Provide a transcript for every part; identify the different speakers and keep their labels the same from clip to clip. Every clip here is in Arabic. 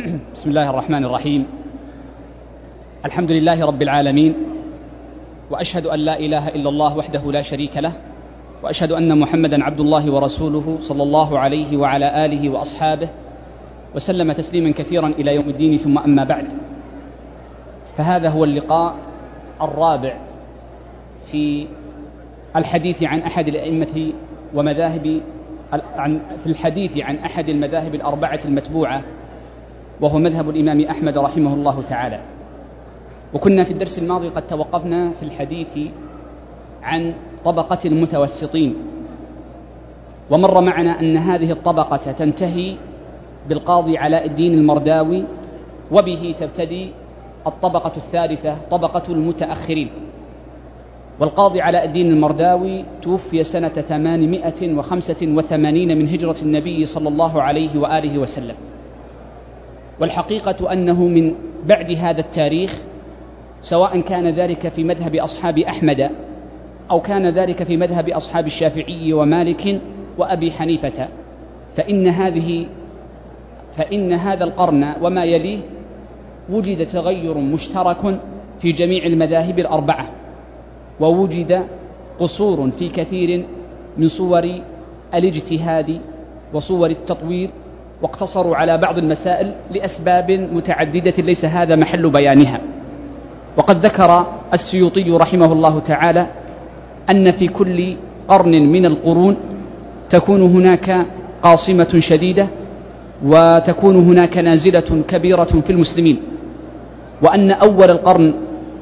Speaker 1: بسم الله الرحمن الرحيم. الحمد لله رب العالمين، وأشهد أن لا إله إلا الله وحده لا شريك له، وأشهد أن محمدا عبد الله ورسوله صلى الله عليه وعلى آله وأصحابه وسلم تسليما كثيرا إلى يوم الدين، ثم أما بعد، فهذا هو اللقاء الرابع في الحديث عن أحد الأئمة ومذاهب في الحديث عن أحد المذاهب الأربعة المتبوعة، وهو مذهب الإمام أحمد رحمه الله تعالى. وكنا في الدرس الماضي قد توقفنا في الحديث عن طبقة المتوسطين، ومر معنا أن هذه الطبقة تنتهي بالقاضي علاء الدين المرداوي، وبه تبتدي الطبقة الثالثة طبقة المتأخرين. والقاضي علاء الدين المرداوي توفي سنة 885 من هجرة النبي صلى الله عليه وآله وسلم. والحقيقة أنه من بعد هذا التاريخ، سواء كان ذلك في مذهب أصحاب أحمد أو كان ذلك في مذهب أصحاب الشافعي ومالك وأبي حنيفة، فإن هذا القرن وما يليه وجد تغير مشترك في جميع المذاهب الأربعة، ووجد قصور في كثير من صور الاجتهاد وصور التطوير، واقتصروا على بعض المسائل لأسباب متعددة ليس هذا محل بيانها. وقد ذكر السيوطي رحمه الله تعالى أن في كل قرن من القرون تكون هناك قاصمة شديدة، وتكون هناك نازلة كبيرة في المسلمين، وأن أول القرن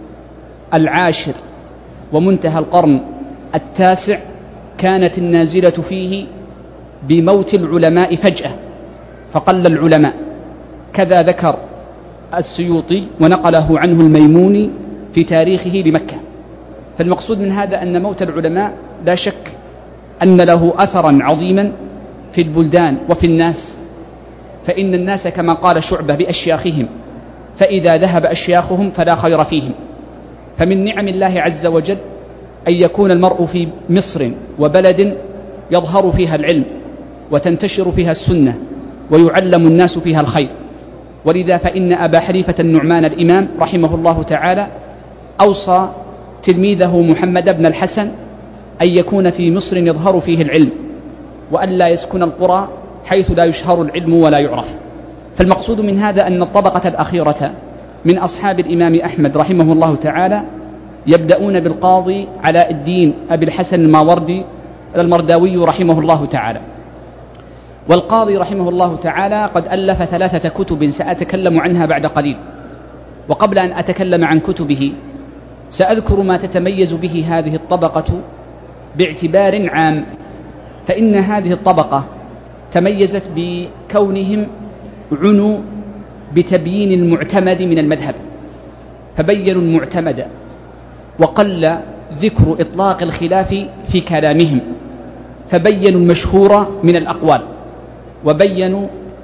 Speaker 1: العاشر ومنتهى القرن التاسع كانت النازلة فيه بموت العلماء فجأة، فقل العلماء، كذا ذكر السيوطي ونقله عنه الميموني في تاريخه لمكة. فالمقصود من هذا أن موت العلماء لا شك أن له أثرا عظيما في البلدان وفي الناس، فإن الناس كما قال شعبة بأشياخهم، فإذا ذهب أشياخهم فلا خير فيهم. فمن نعم الله عز وجل أن يكون المرء في مصر وبلد يظهر فيها العلم وتنتشر فيها السنة ويعلم الناس فيها الخير. ولذا فإن أبا حنيفة النعمان الإمام رحمه الله تعالى أوصى تلميذه محمد بن الحسن أن يكون في مصر يظهر فيه العلم، وأن لا يسكن القرى حيث لا يشهر العلم ولا يعرف. فالمقصود من هذا أن الطبقة الأخيرة من أصحاب الإمام أحمد رحمه الله تعالى يبدأون بالقاضي علاء الدين أبي الحسن المرداوي رحمه الله تعالى. والقاضي رحمه الله تعالى قد ألف 3 كتب سأتكلم عنها بعد قليل. وقبل أن أتكلم عن كتبه سأذكر ما تتميز به هذه الطبقة باعتبار عام. فإن هذه الطبقة تميزت بكونهم عنوا بتبيين المعتمد من المذهب، فبينوا المعتمد، وقل ذكر إطلاق الخلاف في كلامهم، فبينوا المشهور من الأقوال، وبينوا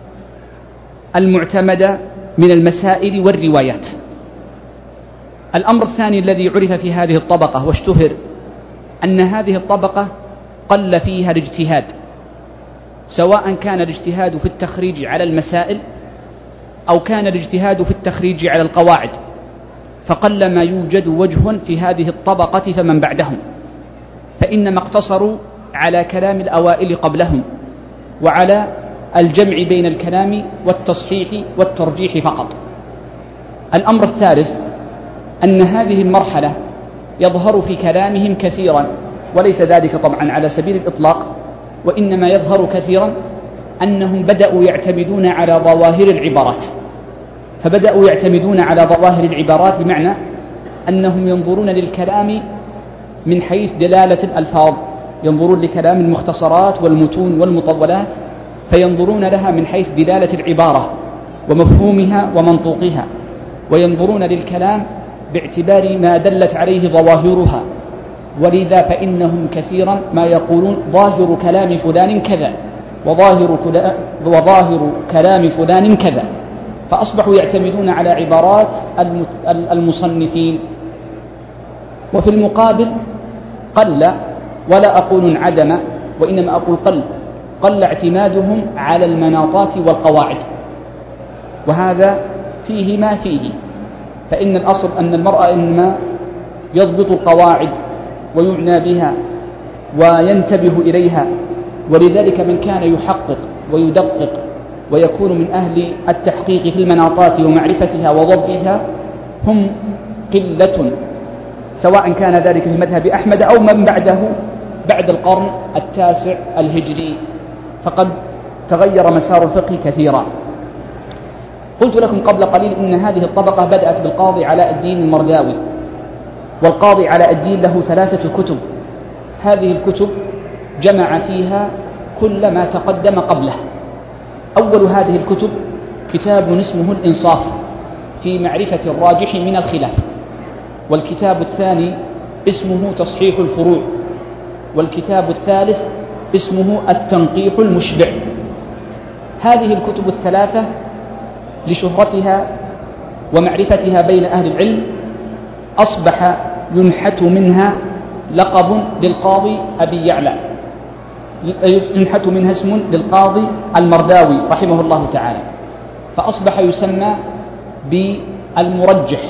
Speaker 1: المعتمد من المسائل والروايات. الأمر الثاني الذي عرف في هذه الطبقة واشتهر أن هذه الطبقة قل فيها الاجتهاد، سواء كان الاجتهاد في التخريج على المسائل أو كان الاجتهاد في التخريج على القواعد، فقل ما يوجد وجه في هذه الطبقة فمن بعدهم، فإنما اقتصروا على كلام الأوائل قبلهم وعلى الجمع بين الكلام والتصحيح والترجيح فقط. الأمر الثالث أن هذه المرحلة يظهر في كلامهم كثيرا، وليس ذلك طبعا على سبيل الإطلاق، وإنما يظهر كثيرا أنهم بدأوا يعتمدون على ظواهر العبارات. فبدأوا يعتمدون على ظواهر العبارات بمعنى أنهم ينظرون للكلام من حيث دلالة الألفاظ، ينظرون لكلام المختصرات والمتون والمطولات، فينظرون لها من حيث دلالة العبارة ومفهومها ومنطوقها، وينظرون للكلام باعتبار ما دلت عليه ظواهرها. ولذا فإنهم كثيرا ما يقولون ظاهر كلام فلان كذا، وظاهر كلام فلان كذا، فأصبحوا يعتمدون على عبارات المصنفين. وفي المقابل قل، ولا أقول انعدم وإنما أقول قل اعتمادهم على المناطات والقواعد. وهذا فيه ما فيه، فإن الأصل أن المرأة إنما يضبط القواعد ويعنى بها وينتبه إليها، ولذلك من كان يحقق ويدقق ويكون من أهل التحقيق في المناطات ومعرفتها وضبطها هم قلة، سواء كان ذلك في مذهب أحمد أو من بعده بعد القرن 9 الهجري، فقد تغير مسار الفقه كثيرا. قلت لكم قبل قليل إن هذه الطبقة بدأت بالقاضي علاء الدين المرداوي، والقاضي علاء الدين له 3 كتب، هذه الكتب جمع فيها كل ما تقدم قبله. أول هذه الكتب كتاب اسمه الإنصاف في معرفة الراجح من الخلاف، والكتاب الثاني اسمه تصحيح الفروع، والكتاب الثالث اسمه التنقيح المشبع. هذه الكتب ال3 لشهرتها ومعرفتها بين أهل العلم أصبح ينحت منها لقب للقاضي أبي يعلى، ينحت منها اسم للقاضي المرداوي رحمه الله تعالى، فأصبح يسمى بالمرجح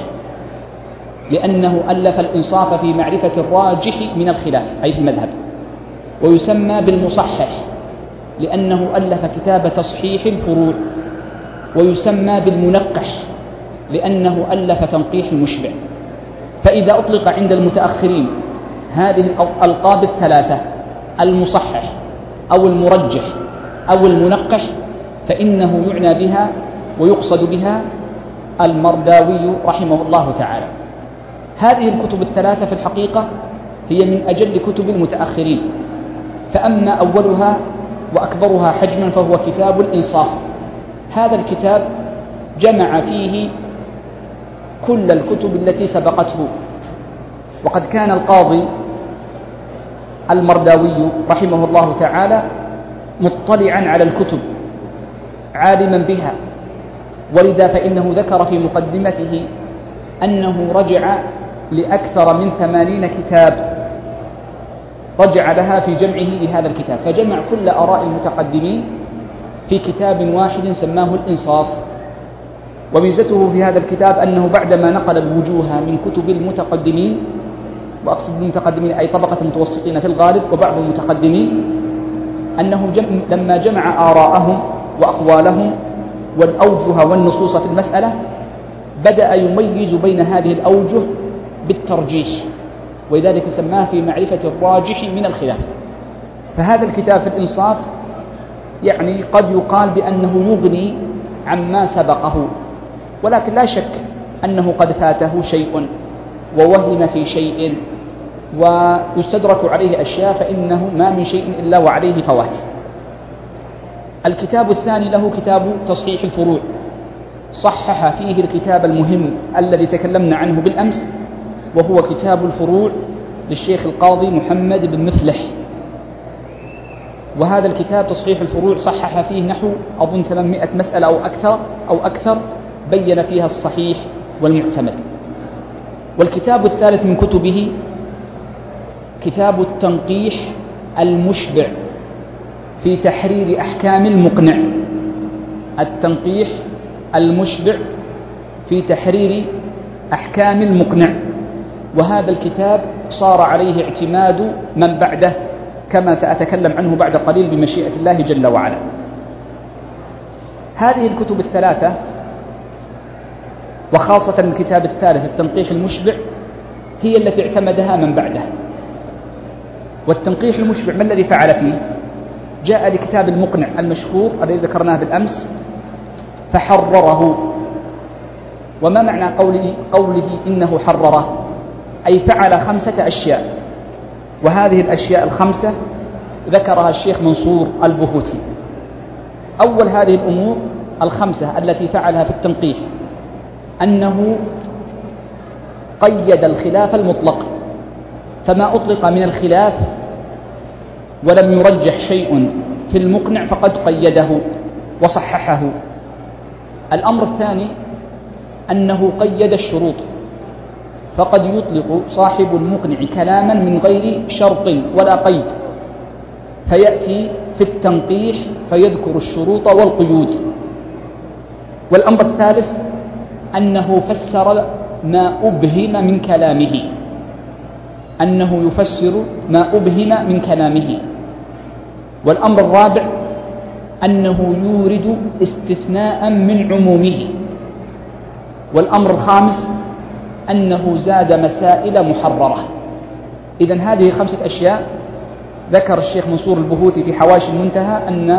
Speaker 1: لأنه ألف الإنصاف في معرفة الراجح من الخلاف أي في المذهب، ويسمى بالمصحح لأنه ألف كتاب تصحيح الفروع، ويسمى بالمنقح لأنه ألف تنقيح المشبع. فإذا أطلق عند المتأخرين هذه الألقاب ال3 المصحح أو المرجح أو المنقح فإنه يعنى بها ويقصد بها المرداوي رحمه الله تعالى. هذه الكتب ال3 في الحقيقة هي من أجل كتب المتأخرين، فأما أولها وأكبرها حجما فهو كتاب الإنصاف. هذا الكتاب جمع فيه كل الكتب التي سبقته، وقد كان القاضي المرداوي رحمه الله تعالى مطلعا على الكتب عالما بها، ولذا فإنه ذكر في مقدمته أنه رجع لأكثر من 80 كتاب رجع لها في جمعه لهذا الكتاب، فجمع كل آراء المتقدمين في كتاب واحد سماه الإنصاف. وميزته في هذا الكتاب أنه بعدما نقل الوجوه من كتب المتقدمين، وأقصد المتقدمين أي طبقة المتوسطين في الغالب وبعض المتقدمين، أنه لما جمع آراءهم وأقوالهم والأوجه والنصوص في المسألة بدأ يميز بين هذه الأوجه بالترجيح، ولذلك سماه في معرفة الراجح من الخلاف. فهذا الكتاب في الإنصاف يعني قد يقال بأنه يغني عما سبقه، ولكن لا شك أنه قد فاته شيء ووهم في شيء ويستدرك عليه أشياء، فإنه ما من شيء إلا وعليه فوات. الكتاب الثاني له كتاب تصحيح الفروع، صحح فيه الكتاب المهم الذي تكلمنا عنه بالأمس، وهو كتاب الفروع للشيخ القاضي محمد بن مفلح. وهذا الكتاب تصحيح الفروع صحح فيه نحو أظن 800 مسألة أو أكثر بين فيها الصحيح والمعتمد. والكتاب الثالث من كتبه كتاب التنقيح المشبع في تحرير أحكام المقنع، التنقيح المشبع في تحرير أحكام المقنع. وهذا الكتاب صار عليه اعتماد من بعده كما سأتكلم عنه بعد قليل بمشيئة الله جل وعلا. هذه الكتب ال3 وخاصة الكتاب الثالث التنقيح المشبع هي التي اعتمدها من بعده. والتنقيح المشبع ما الذي فعل فيه؟ جاء لكتاب المقنع المشهور الذي ذكرناه بالأمس فحرره. وما معنى قوله إنه حرره؟ أي فعل 5 أشياء، وهذه الأشياء ال5 ذكرها الشيخ منصور البهوتي. أول هذه الأمور ال5 التي فعلها في التنقيح أنه قيد الخلاف المطلق، فما أطلق من الخلاف ولم يرجح شيء في المقنع فقد قيده وصححه. الأمر الثاني أنه قيد الشروط، فقد يطلق صاحب المقنع كلاما من غير شرط ولا قيد، فيأتي في التنقيح فيذكر الشروط والقيود. والأمر الثالث أنه فسر ما أبهم من كلامه، أنه يفسر ما أبهم من كلامه. والأمر الرابع أنه يورد استثناء من عمومه. والأمر الخامس أنه زاد مسائل محررة. إذن هذه 5 أشياء ذكر الشيخ منصور البهوتي في حواشي المنتهى أن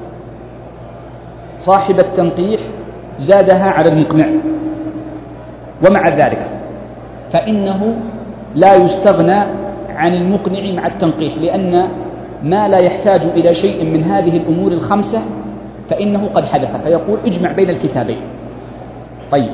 Speaker 1: صاحب التنقيح زادها على المقنع. ومع ذلك فإنه لا يستغنى عن المقنع مع التنقيح، لأن ما لا يحتاج إلى شيء من هذه الأمور ال5 فإنه قد حدث، فيقول اجمع بين الكتابين. طيب،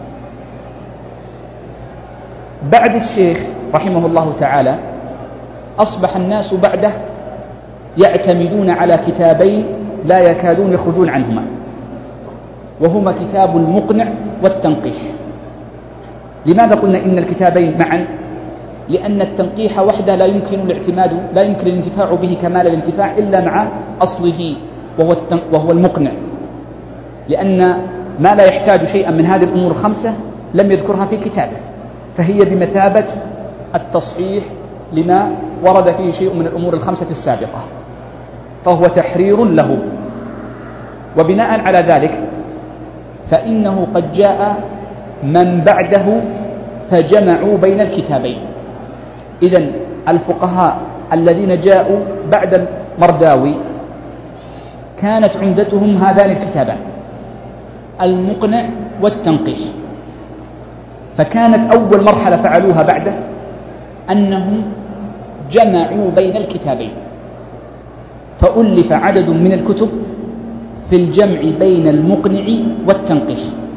Speaker 1: بعد الشيخ رحمه الله تعالى أصبح الناس بعده يعتمدون على كتابين لا يكادون يخرجون عنهما، وهما كتاب المقنع والتنقيح. لماذا قلنا إن الكتابين معا؟ لأن التنقيح وحده لا يمكن الانتفاع به كمال الانتفاع إلا مع أصله وهو المقنع، لأن ما لا يحتاج شيئا من هذه الأمور ال5 لم يذكرها في كتابه، فهي بمثابة التصحيح لما ورد فيه شيء من الأمور ال5 السابقة، فهو تحرير له. وبناء على ذلك فإنه قد جاء من بعده فجمعوا بين الكتابين. إذن الفقهاء الذين جاءوا بعد المرداوي كانت عمدتهم هذان الكتابان، المقنع والتنقيح. فكانت أول مرحلة فعلوها بعده أنهم جمعوا بين الكتابين، فألف عدد من الكتب في الجمع بين المقنع والتنقيح.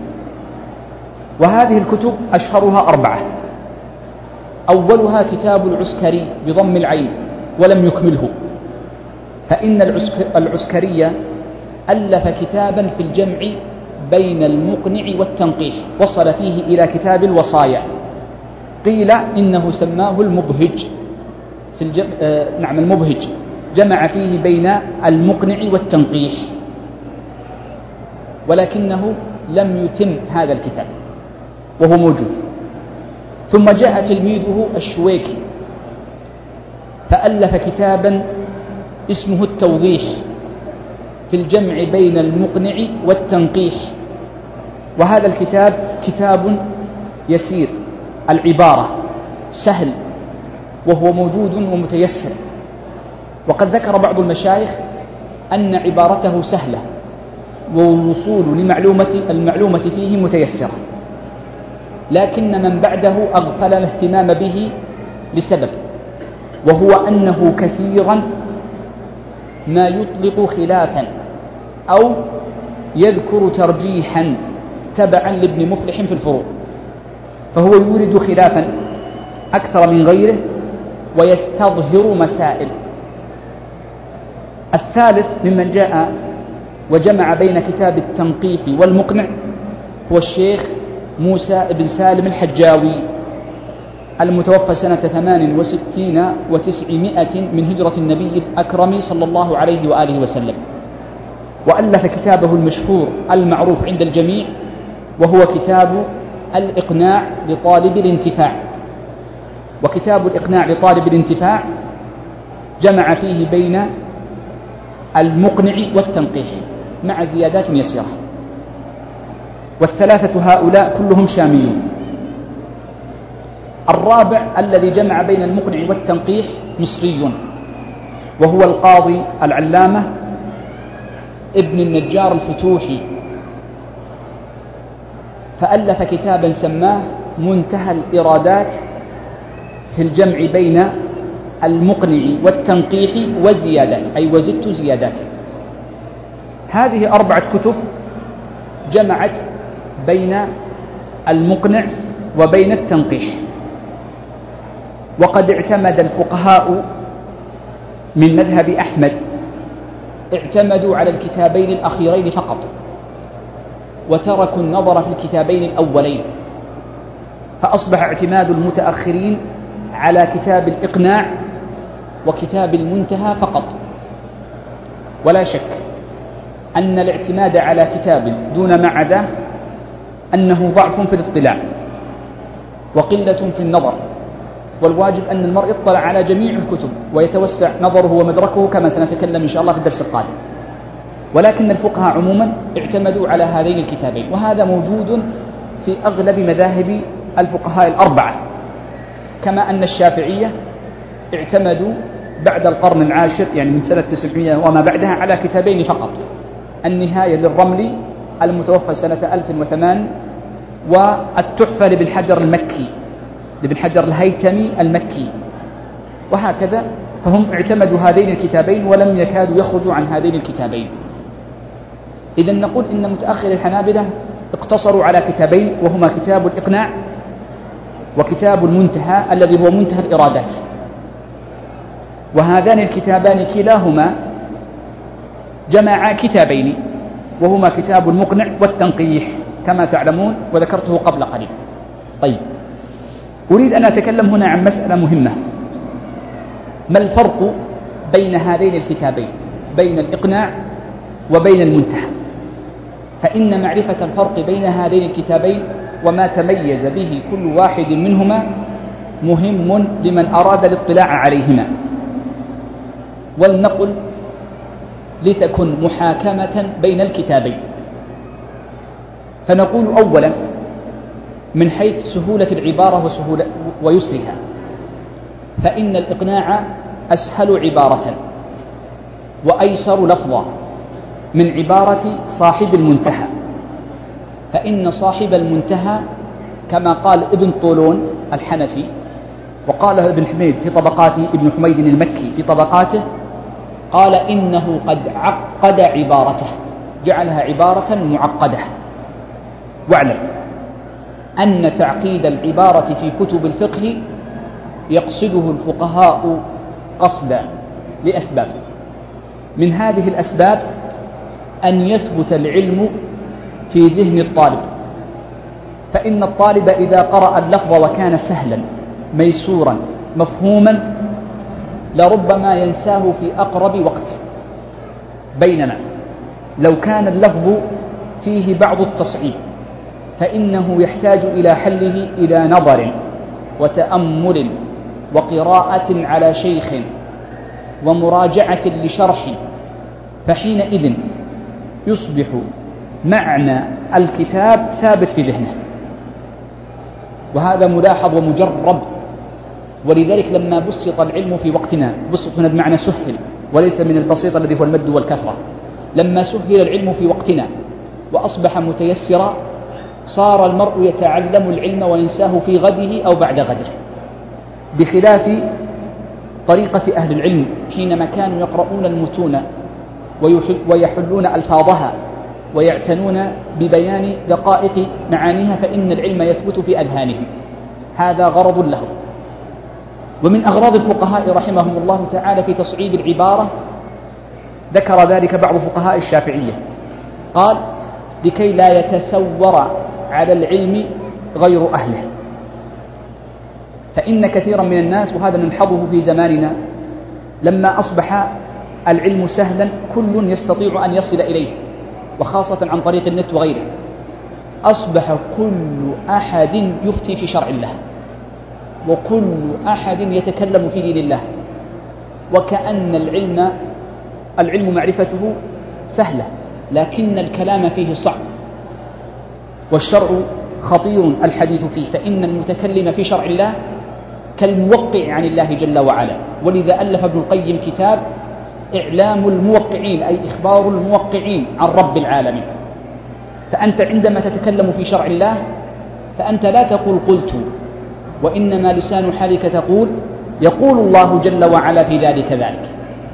Speaker 1: وهذه الكتب أشهرها 4. أولها كتاب العسكري بضم العين ولم يكمله، فإن العسكري ألف كتابا في الجمع بين المقنع والتنقيح، وصل فيه إلى كتاب الوصايا. قيل إنه سماه المبهج في المبهج، جمع فيه بين المقنع والتنقيح، ولكنه لم يتم هذا الكتاب وهو موجود. ثم جاء تلميذه الشويكي فألف كتابا اسمه التوضيح في الجمع بين المقنع والتنقيح، وهذا الكتاب كتاب يسير العبارة، سهل، وهو موجود ومتيسر. وقد ذكر بعض المشايخ أن عبارته سهلة والوصول المعلومة فيه متيسرة، لكن من بعده أغفل الاهتمام به لسبب، وهو أنه كثيرا ما يطلق خلافا أو يذكر ترجيحا تبعا لابن مفلح في الفروع، فهو يورد خلافا أكثر من غيره ويستظهر مسائل. الثالث ممن جاء وجمع بين كتاب التنقيح والمقنع هو الشيخ موسى بن سالم الحجاوي، المتوفى سنة 68 و900 من هجرة النبي الأكرم صلى الله عليه وآله وسلم. وألف كتابه المشهور المعروف عند الجميع، وهو كتاب الإقناع لطالب الانتفاع. وكتاب الإقناع لطالب الانتفاع جمع فيه بين المقنع والتنقيح مع زيادات يسيرة. والثلاثة هؤلاء كلهم شاميون. الرابع الذي جمع بين المقنع والتنقيح مصري، وهو القاضي العلامة ابن النجار الفتوحي، فألف كتابا سماه منتهى الإرادات في الجمع بين المقنع والتنقيح وزيادات، أي وزدت زيادات. هذه 4 كتب جمعت بين المقنع وبين التنقيح. وقد اعتمد الفقهاء من مذهب أحمد اعتمدوا على الكتابين الأخيرين فقط، وتركوا النظر في الكتابين الأولين، فأصبح اعتماد المتأخرين على كتاب الإقناع وكتاب المنتهى فقط. ولا شك أن الاعتماد على كتاب دون ما عداه أنه ضعف في الاطلاع وقلة في النظر، والواجب أن المرء يطلع على جميع الكتب ويتوسع نظره ومدركه كما سنتكلم إن شاء الله في الدرس القادم. ولكن الفقهاء عموما اعتمدوا على هذين الكتابين، وهذا موجود في أغلب مذاهب الفقهاء الأربعة، كما أن الشافعية اعتمدوا بعد القرن العاشر يعني من سنة 900 وما بعدها على كتابين فقط: النهاية للرملي المتوفى سنة 1008 والتحفة لابن حجر المكي لابن حجر الهيثمي المكي، وهكذا. فهم اعتمدوا هذين الكتابين ولم يكادوا يخرجوا عن هذين الكتابين. إذن نقول إن متأخر الحنابلة اقتصروا على كتابين، وهما كتاب الإقناع وكتاب المنتهى الذي هو منتهى الإرادات، وهذان الكتابان كلاهما جمعا كتابين، وهما كتاب المقنع والتنقيح كما تعلمون وذكرته قبل قليل. طيب، أريد أن أتكلم هنا عن مسألة مهمة: ما الفرق بين هذين الكتابين، بين الإقناع وبين المنتهى؟ فإن معرفة الفرق بين هذين الكتابين وما تميز به كل واحد منهما مهم لمن أراد الاطلاع عليهما. ولنقل لتكن محاكمة بين الكتابين. فنقول أولا من حيث سهولة العبارة ويسرها، فإن الإقناع أسهل عبارة وأيسر لفظا من عبارة صاحب المنتهى. فإن صاحب المنتهى كما قال ابن طولون الحنفي، وقاله ابن حميد في طبقاته، ابن حميد المكي في طبقاته، قال إنه قد عقد عبارته، جعلها عبارة معقدة. واعلم أن تعقيد العبارة في كتب الفقه يقصده الفقهاء قصدا لأسباب. من هذه الأسباب أن يثبت العلم في ذهن الطالب، فإن الطالب إذا قرأ اللفظ وكان سهلا ميسورا مفهوما لربما ينساه في أقرب وقت، بينما لو كان اللفظ فيه بعض التصعيب فإنه يحتاج إلى حله إلى نظر وتأمل وقراءة على شيخ ومراجعة لشرح، فحينئذ يصبح معنى الكتاب ثابت في ذهنه، وهذا ملاحظ ومجرب. ولذلك لما بسط العلم في وقتنا، بسط هنا بمعنى سهل وليس من البسيط الذي هو المد والكثرة، لما سهل العلم في وقتنا وأصبح متيسرا صار المرء يتعلم العلم وينساه في غده أو بعد غده، بخلاف طريقة أهل العلم حينما كانوا يقرؤون المتون ويحلون ألفاظها ويعتنون ببيان دقائق معانيها، فإن العلم يثبت في أذهانهم. هذا غرض له. ومن أغراض الفقهاء رحمهم الله تعالى في تصعيد العبارة ذكر ذلك بعض فقهاء الشافعية، قال: لكي لا يتسور على العلم غير أهله. فإن كثيرا من الناس، وهذا نلحظه في زماننا لما أصبح العلم سهلا كل يستطيع أن يصل إليه، وخاصة عن طريق النت وغيره، أصبح كل أحد يفتي في شرع الله، وكل أحد يتكلم في دين الله، وكأن العلم معرفته سهلة، لكن الكلام فيه صعب، والشرع خطير الحديث فيه. فإن المتكلم في شرع الله كالموقع عن الله جل وعلا. ولذا ألف ابن القيم كتاب إعلام الموقعين، أي إخبار الموقعين عن رب العالمين. فأنت عندما تتكلم في شرع الله فأنت لا تقول قلت، وإنما لسان حالك تقول يقول الله جل وعلا في ذلك.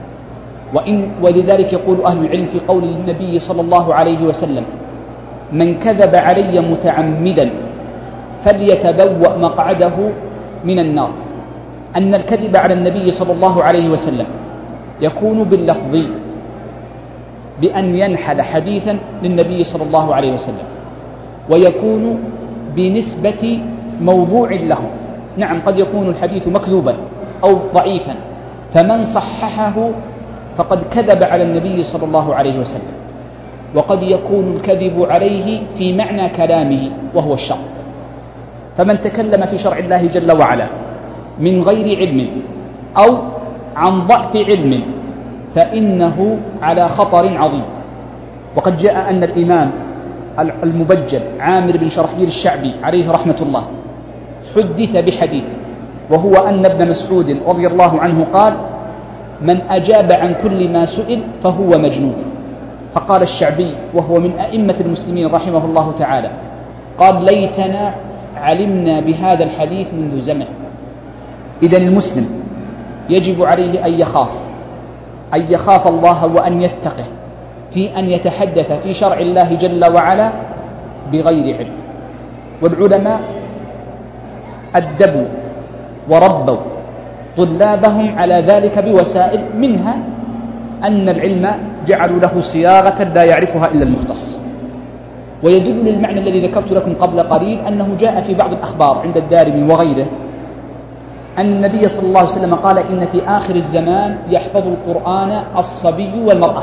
Speaker 1: ولذلك يقول أهل العلم في قول النبي صلى الله عليه وسلم: من كذب علي متعمدا فليتبوأ مقعده من النار، أن الكذب على النبي صلى الله عليه وسلم يكون باللفظ، بأن ينحل حديثا للنبي صلى الله عليه وسلم، ويكون بنسبة موضوع له. نعم، قد يكون الحديث مكذوبا أو ضعيفا، فمن صححه فقد كذب على النبي صلى الله عليه وسلم. وقد يكون الكذب عليه في معنى كلامه وهو الشر. فمن تكلم في شرع الله جل وعلا من غير علم أو عن ضعف علم فإنه على خطر عظيم. وقد جاء أن الإمام المبجل عامر بن شرحبيل الشعبي عليه رحمة الله حدث بحديث، وهو أن ابن مسعود رضي الله عنه قال: من أجاب عن كل ما سئل فهو مجنون. فقال الشعبي وهو من أئمة المسلمين رحمه الله تعالى: قال: ليتنا علمنا بهذا الحديث منذ زمن. إذن المسلم يجب عليه أن يخاف الله وأن يتقه في أن يتحدث في شرع الله جل وعلا بغير علم. والعلماء أدبوا وربوا طلابهم على ذلك بوسائل، منها أن العلم جعلوا له صياغة لا يعرفها إلا المختص. ويدل للمعنى الذي ذكرت لكم قبل قليل أنه جاء في بعض الأخبار عند الدارمي وغيره أن النبي صلى الله عليه وسلم قال: إن في آخر الزمان يحفظ القرآن الصبي والمرأة.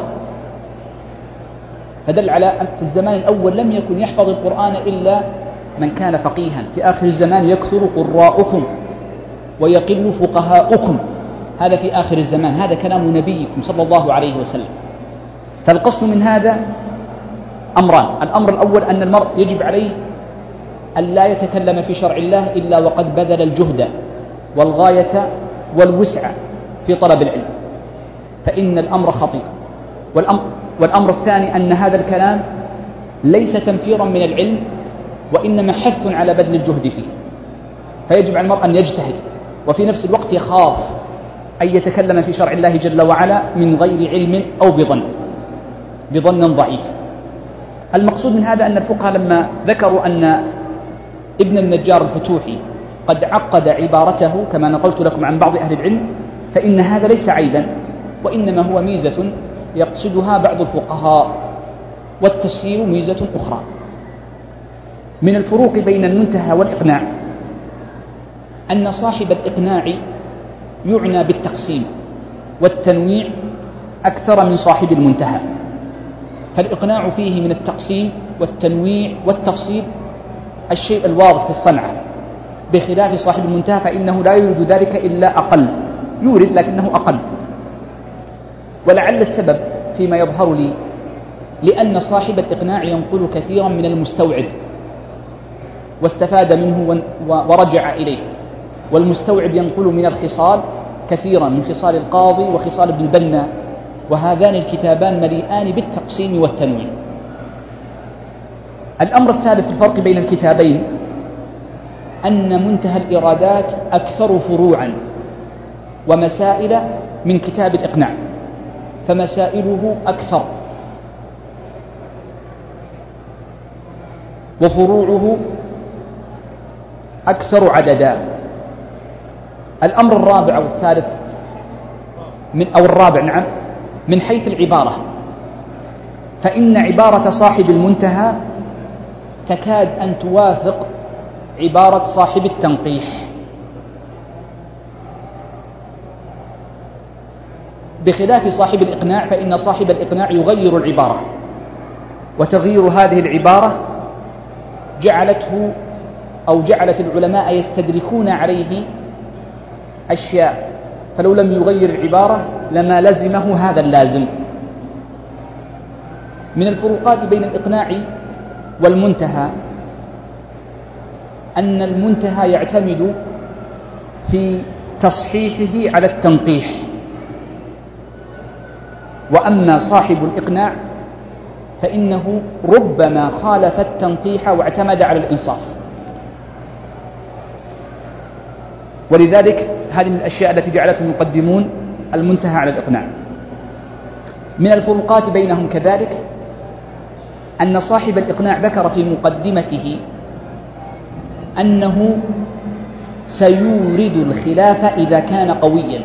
Speaker 1: فدل على أن في الزمان الأول لم يكن يحفظ القرآن إلا من كان فقيها. في آخر الزمان يكثر قراؤكم ويقل فقهاؤكم، هذا في آخر الزمان، هذا كلام نبيكم صلى الله عليه وسلم. فالقصد من هذا أمران: الأمر الأول أن المرء يجب عليه أن لا يتكلم في شرع الله إلا وقد بذل الجهد والغاية والوسع في طلب العلم، فإن الأمر خطير. والأمر الثاني أن هذا الكلام ليس تنفيرا من العلم، وإنما حث على بذل الجهد فيه. فيجب على المرء أن يجتهد، وفي نفس الوقت يخاف أن يتكلم في شرع الله جل وعلا من غير علم أو بظن ضعيف. المقصود من هذا أن الفقهاء لما ذكروا أن ابن النجار الفتوحي قد عقد عبارته كما نقلت لكم عن بعض أهل العلم، فإن هذا ليس عيبا، وإنما هو ميزة يقصدها بعض الفقهاء، والتسيير ميزة أخرى. من الفروق بين المنتهى والإقناع أن صاحب الإقناع يعنى بالتقسيم والتنويع أكثر من صاحب المنتهى، فالإقناع فيه من التقسيم والتنويع والتفصيل الشيء الواضح في الصنعة، بخلاف صاحب المنتهى فإنه لا يريد ذلك إلا أقل، يورد لكنه أقل. ولعل السبب فيما يظهر لي لأن صاحب الإقناع ينقل كثيرا من المستوعب واستفاد منه ورجع إليه، والمستوعب ينقل من الخصال كثيرا، من خصال القاضي وخصال ابن البنا، وهذان الكتابان مليئان بالتقسيم والتنويع. الأمر الثالث في الفرق بين الكتابين أن منتهى الإرادات أكثر فروعا ومسائل من كتاب الإقناع، فمسائله أكثر وفروعه أكثر عددا. الأمر الرابع أو الثالث الرابع من حيث العبارة، فإن عبارة صاحب المنتهى تكاد أن توافق عبارة صاحب التنقيح، بخلاف صاحب الإقناع فإن صاحب الإقناع يغير العبارة، وتغيير هذه العبارة جعلت العلماء يستدركون عليه أشياء، فلو لم يغير العبارة لما لزمه هذا اللازم. من الفروقات بين الإقناع والمنتهى أن المنتهى يعتمد في تصحيحه على التنقيح، وأما صاحب الإقناع فإنه ربما خالف التنقيح واعتمد على الإنصاف. ولذلك هذه من الأشياء التي جعلتهم يقدمون المنتهى على الإقناع. من الفروقات بينهم كذلك أن صاحب الإقناع ذكر في مقدمته أنه سيورد الخلاف إذا كان قويا،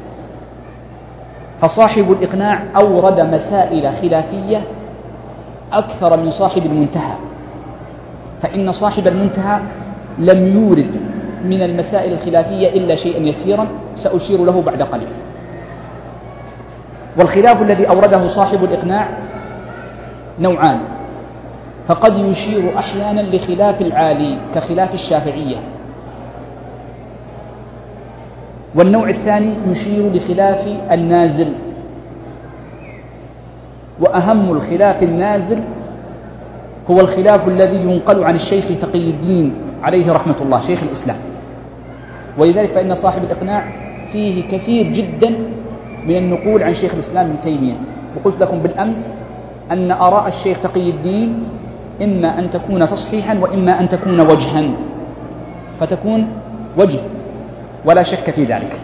Speaker 1: فصاحب الإقناع أورد مسائل خلافية أكثر من صاحب المنتهى، فإن صاحب المنتهى لم يورد من المسائل الخلافية إلا شيئا يسيرا سأشير له بعد قليل. والخلاف الذي أورده صاحب الإقناع نوعان، فقد يشير أحيانا لخلاف العالي كخلاف الشافعية، والنوع الثاني يشير لخلاف النازل. وأهم الخلاف النازل هو الخلاف الذي ينقل عن الشيخ تقي الدين عليه رحمة الله شيخ الإسلام، ولذلك فإن صاحب الإقناع فيه كثير جدا من النقول عن شيخ الإسلام ابن تيمية. وقلت لكم بالأمس أن آراء الشيخ تقي الدين إما أن تكون تصحيحا وإما أن تكون وجها، فتكون وجه ولا شك في ذلك.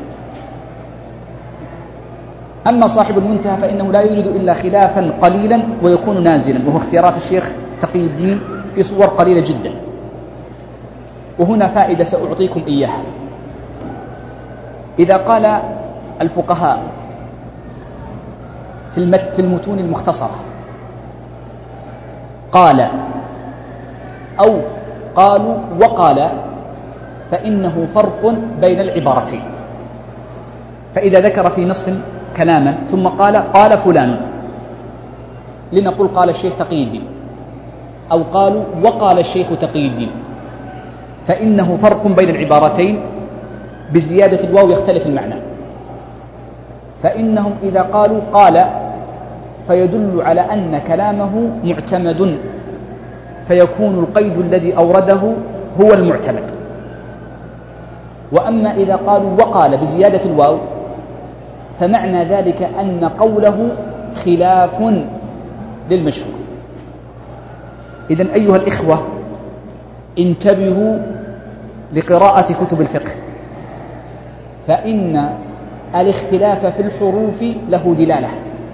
Speaker 1: أما صاحب المنتهى فإنه لا يريد إلا خلافا قليلا ويكون نازلا، وهو اختيارات الشيخ تقي الدين في صور قليلة جدا. وهنا فائدة سأعطيكم إياها. إذا قال الفقهاء في المتون المختصرة قال أو قالوا وقال، فإنه فرق بين العبارتين. فإذا ذكر في نص كلاما ثم قال فلان، لنقول قال الشيخ تقي الدين، أو قالوا وقال الشيخ تقي الدين، فإنه فرق بين العبارتين بزيادة الواو يختلف المعنى. فإنهم إذا قالوا قال فيدل على أن كلامه معتمد، فيكون القيد الذي أورده هو المعتمد. وأما إذا قالوا وقال بزيادة الواو فمعنى ذلك أن قوله خلاف للمشهور. إذن أيها الإخوة انتبهوا لقراءة كتب الفقه، فإن الاختلاف في الحروف له دلالة.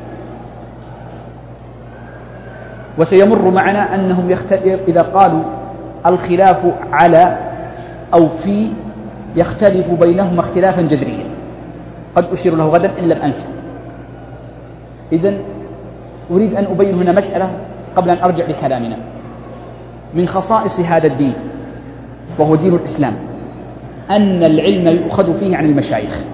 Speaker 1: وسيمر معنا أنهم إذا قالوا الخلاف على أو في يختلف بينهما اختلافا جذريا، قد أشير له غدا إن لم أنسى. إذن أريد أن أبين هنا مسألة قبل أن أرجع لكلامنا. من خصائص هذا الدين وهو دين الإسلام أن العلم يؤخذ فيه عن المشايخ.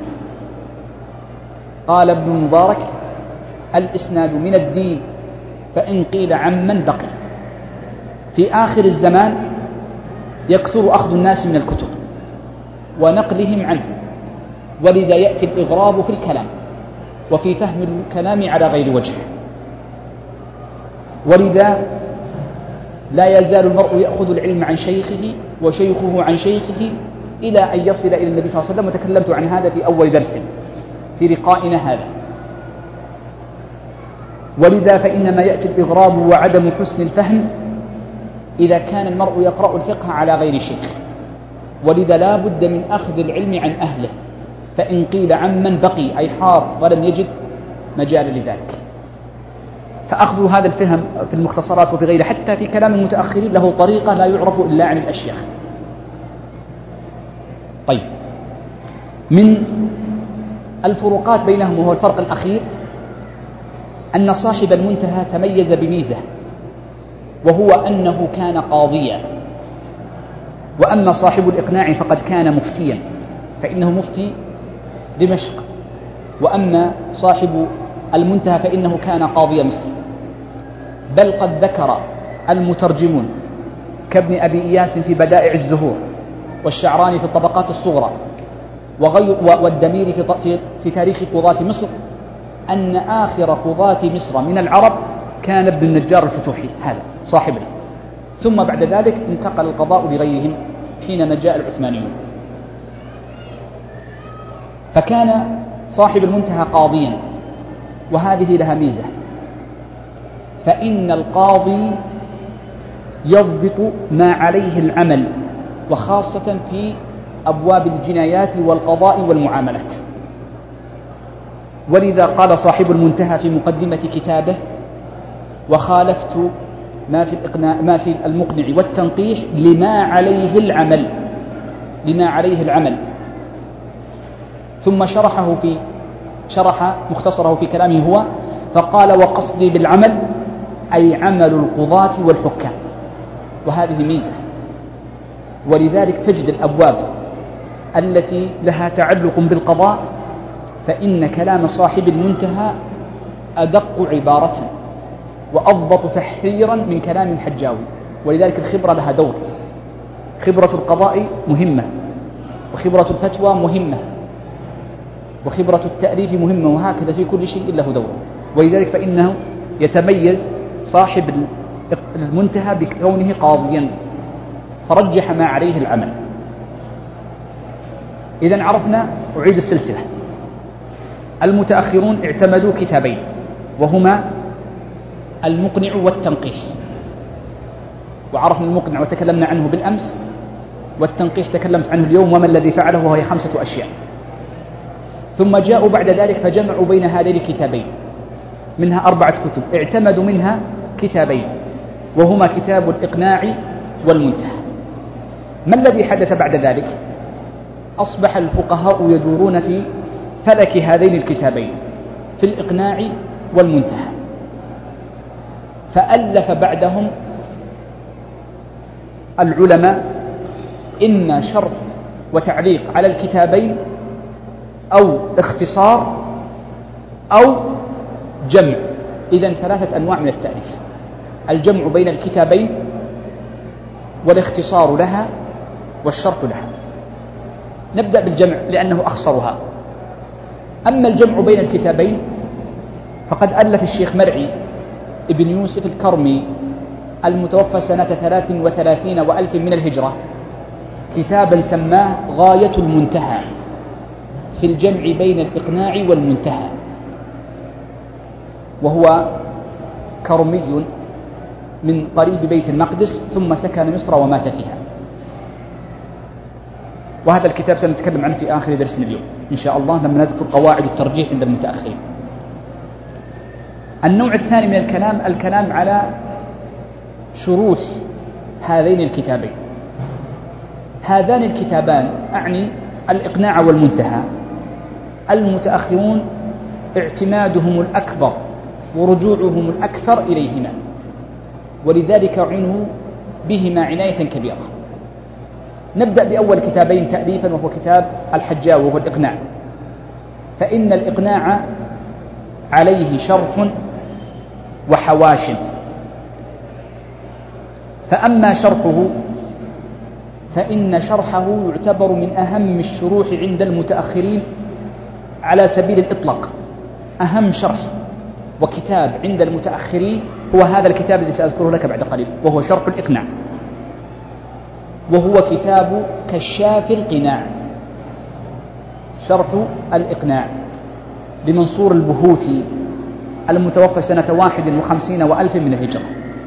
Speaker 1: قال ابن المبارك: الإسناد من الدين فإن قيل عمن بقي. في آخر الزمان يكثر أخذ الناس من الكتب ونقلهم عنه، ولذا يأتي الإغراب في الكلام وفي فهم الكلام على غير وجه. ولذا لا يزال المرء يأخذ العلم عن شيخه وشيخه عن شيخه إلى أن يصل إلى النبي صلى الله عليه وسلم، وتكلمت عن هذا في أول درس في لقائنا هذا. ولذا فإنما يأتي الإغراب وعدم حسن الفهم إذا كان المرء يقرأ الفقه على غير شيخ. ولذا لا بد من أخذ العلم عن أهله، فإن قيل عمن بقي أي حار ولم يجد مجال لذلك. فأخذ هذا الفهم في المختصرات وفي غيره حتى في كلام المتأخرين له طريقة لا يعرف إلا عن الأشياخ. طيب، من الفروقات بينهم وهو الفرق الأخير أن صاحب المنتهى تميز بميزة، وهو أنه كان قاضيا، وأما صاحب الإقناع فقد كان مفتيا، فإنه مفتي دمشق. وأما صاحب المنتهى فإنه كان قاضي مصر. بل قد ذكر المترجمون كابن أبي إياس في بدائع الزهور، والشعراني في الطبقات الصغرى، والدميري في تاريخ قضاة مصر، أن آخر قضاة مصر من العرب كان ابن النجار الفتوحي، هذا صاحبنا. ثم بعد ذلك انتقل القضاء لغيرهم حينما جاء العثمانيون. فكان صاحب المنتهى قاضيا، وهذه لها ميزة، فإن القاضي يضبط ما عليه العمل، وخاصة في أبواب الجنايات والقضاء والمعاملات. ولذا قال صاحب المنتهى في مقدمة كتابه: وخالفت ما في المقنع والتنقيح لما عليه العمل. ثم شرح مختصره في كلامه هو، فقال: وقصدي بالعمل أي عمل القضاة والحكام. وهذه ميزة. ولذلك تجد الأبواب التي لها تعلق بالقضاء فإن كلام صاحب المنتهى أدق عبارة وأضبط تحريرا من كلام الحجاوي. ولذلك الخبرة لها دور، خبرة القضاء مهمة، وخبرة الفتوى مهمة، وخبرة التأليف مهمة، وهكذا في كل شيء له دور. ولذلك فإنه يتميز صاحب المنتهى بكونه قاضيا، فرجح ما عليه العمل. إذن عرفنا، أعيد السلسلة. المتأخرون اعتمدوا كتابين، وهما المقنع والتنقيح. وعرفنا المقنع وتكلمنا عنه بالأمس، والتنقيح تكلمت عنه اليوم وما الذي فعله، وهي 5 أشياء. ثم جاءوا بعد ذلك فجمعوا بين هذين الكتابين، منها 4 كتب اعتمدوا منها كتابين، وهما كتاب الإقناع والمنتهى. ما الذي حدث بعد ذلك؟ أصبح الفقهاء يدورون في فلك هذين الكتابين، في الإقناع والمنتهى، فألف بعدهم العلماء إما شرح وتعليق على الكتابين، أو اختصار، أو جمع. إذن 3 أنواع من التأليف: الجمع بين الكتابين، والاختصار لها، والشرح لها. نبدأ بالجمع لأنه أخصرها. أما الجمع بين الكتابين فقد ألف الشيخ مرعي ابن يوسف الكرمي المتوفى سنة 33 وألف من الهجرة كتابا سماه غاية المنتهى في الجمع بين الإقناع والمنتهى. وهو كرمي من قريب بيت المقدس، ثم سكن مصر ومات فيها. وهذا الكتاب سنتكلم عنه في آخر درسنا اليوم إن شاء الله، لما نذكر قواعد الترجيح عند المتأخرين. النوع الثاني من الكلام على شروح هذين الكتابين. هذان الكتابان، أعني الإقناع والمنتهى، المتأخرون اعتمادهم الأكبر ورجوعهم الأكثر إليهما، ولذلك عنوا بهما عناية كبيرة. نبدأ بأول كتابين تأليفا، وهو كتاب الحجاوي وهو الإقناع. فإن الإقناع عليه شرح وحواش. فأما شرحه فإن شرحه يعتبر من أهم الشروح عند المتأخرين على سبيل الإطلاق. أهم شرح وكتاب عند المتأخرين هو هذا الكتاب الذي سأذكره لك بعد قليل، وهو شرح الإقناع، وهو كتاب كشاف القناع. شرح الإقناع لمنصور البهوتي المتوفى سنة 51 وألف من الهجرة.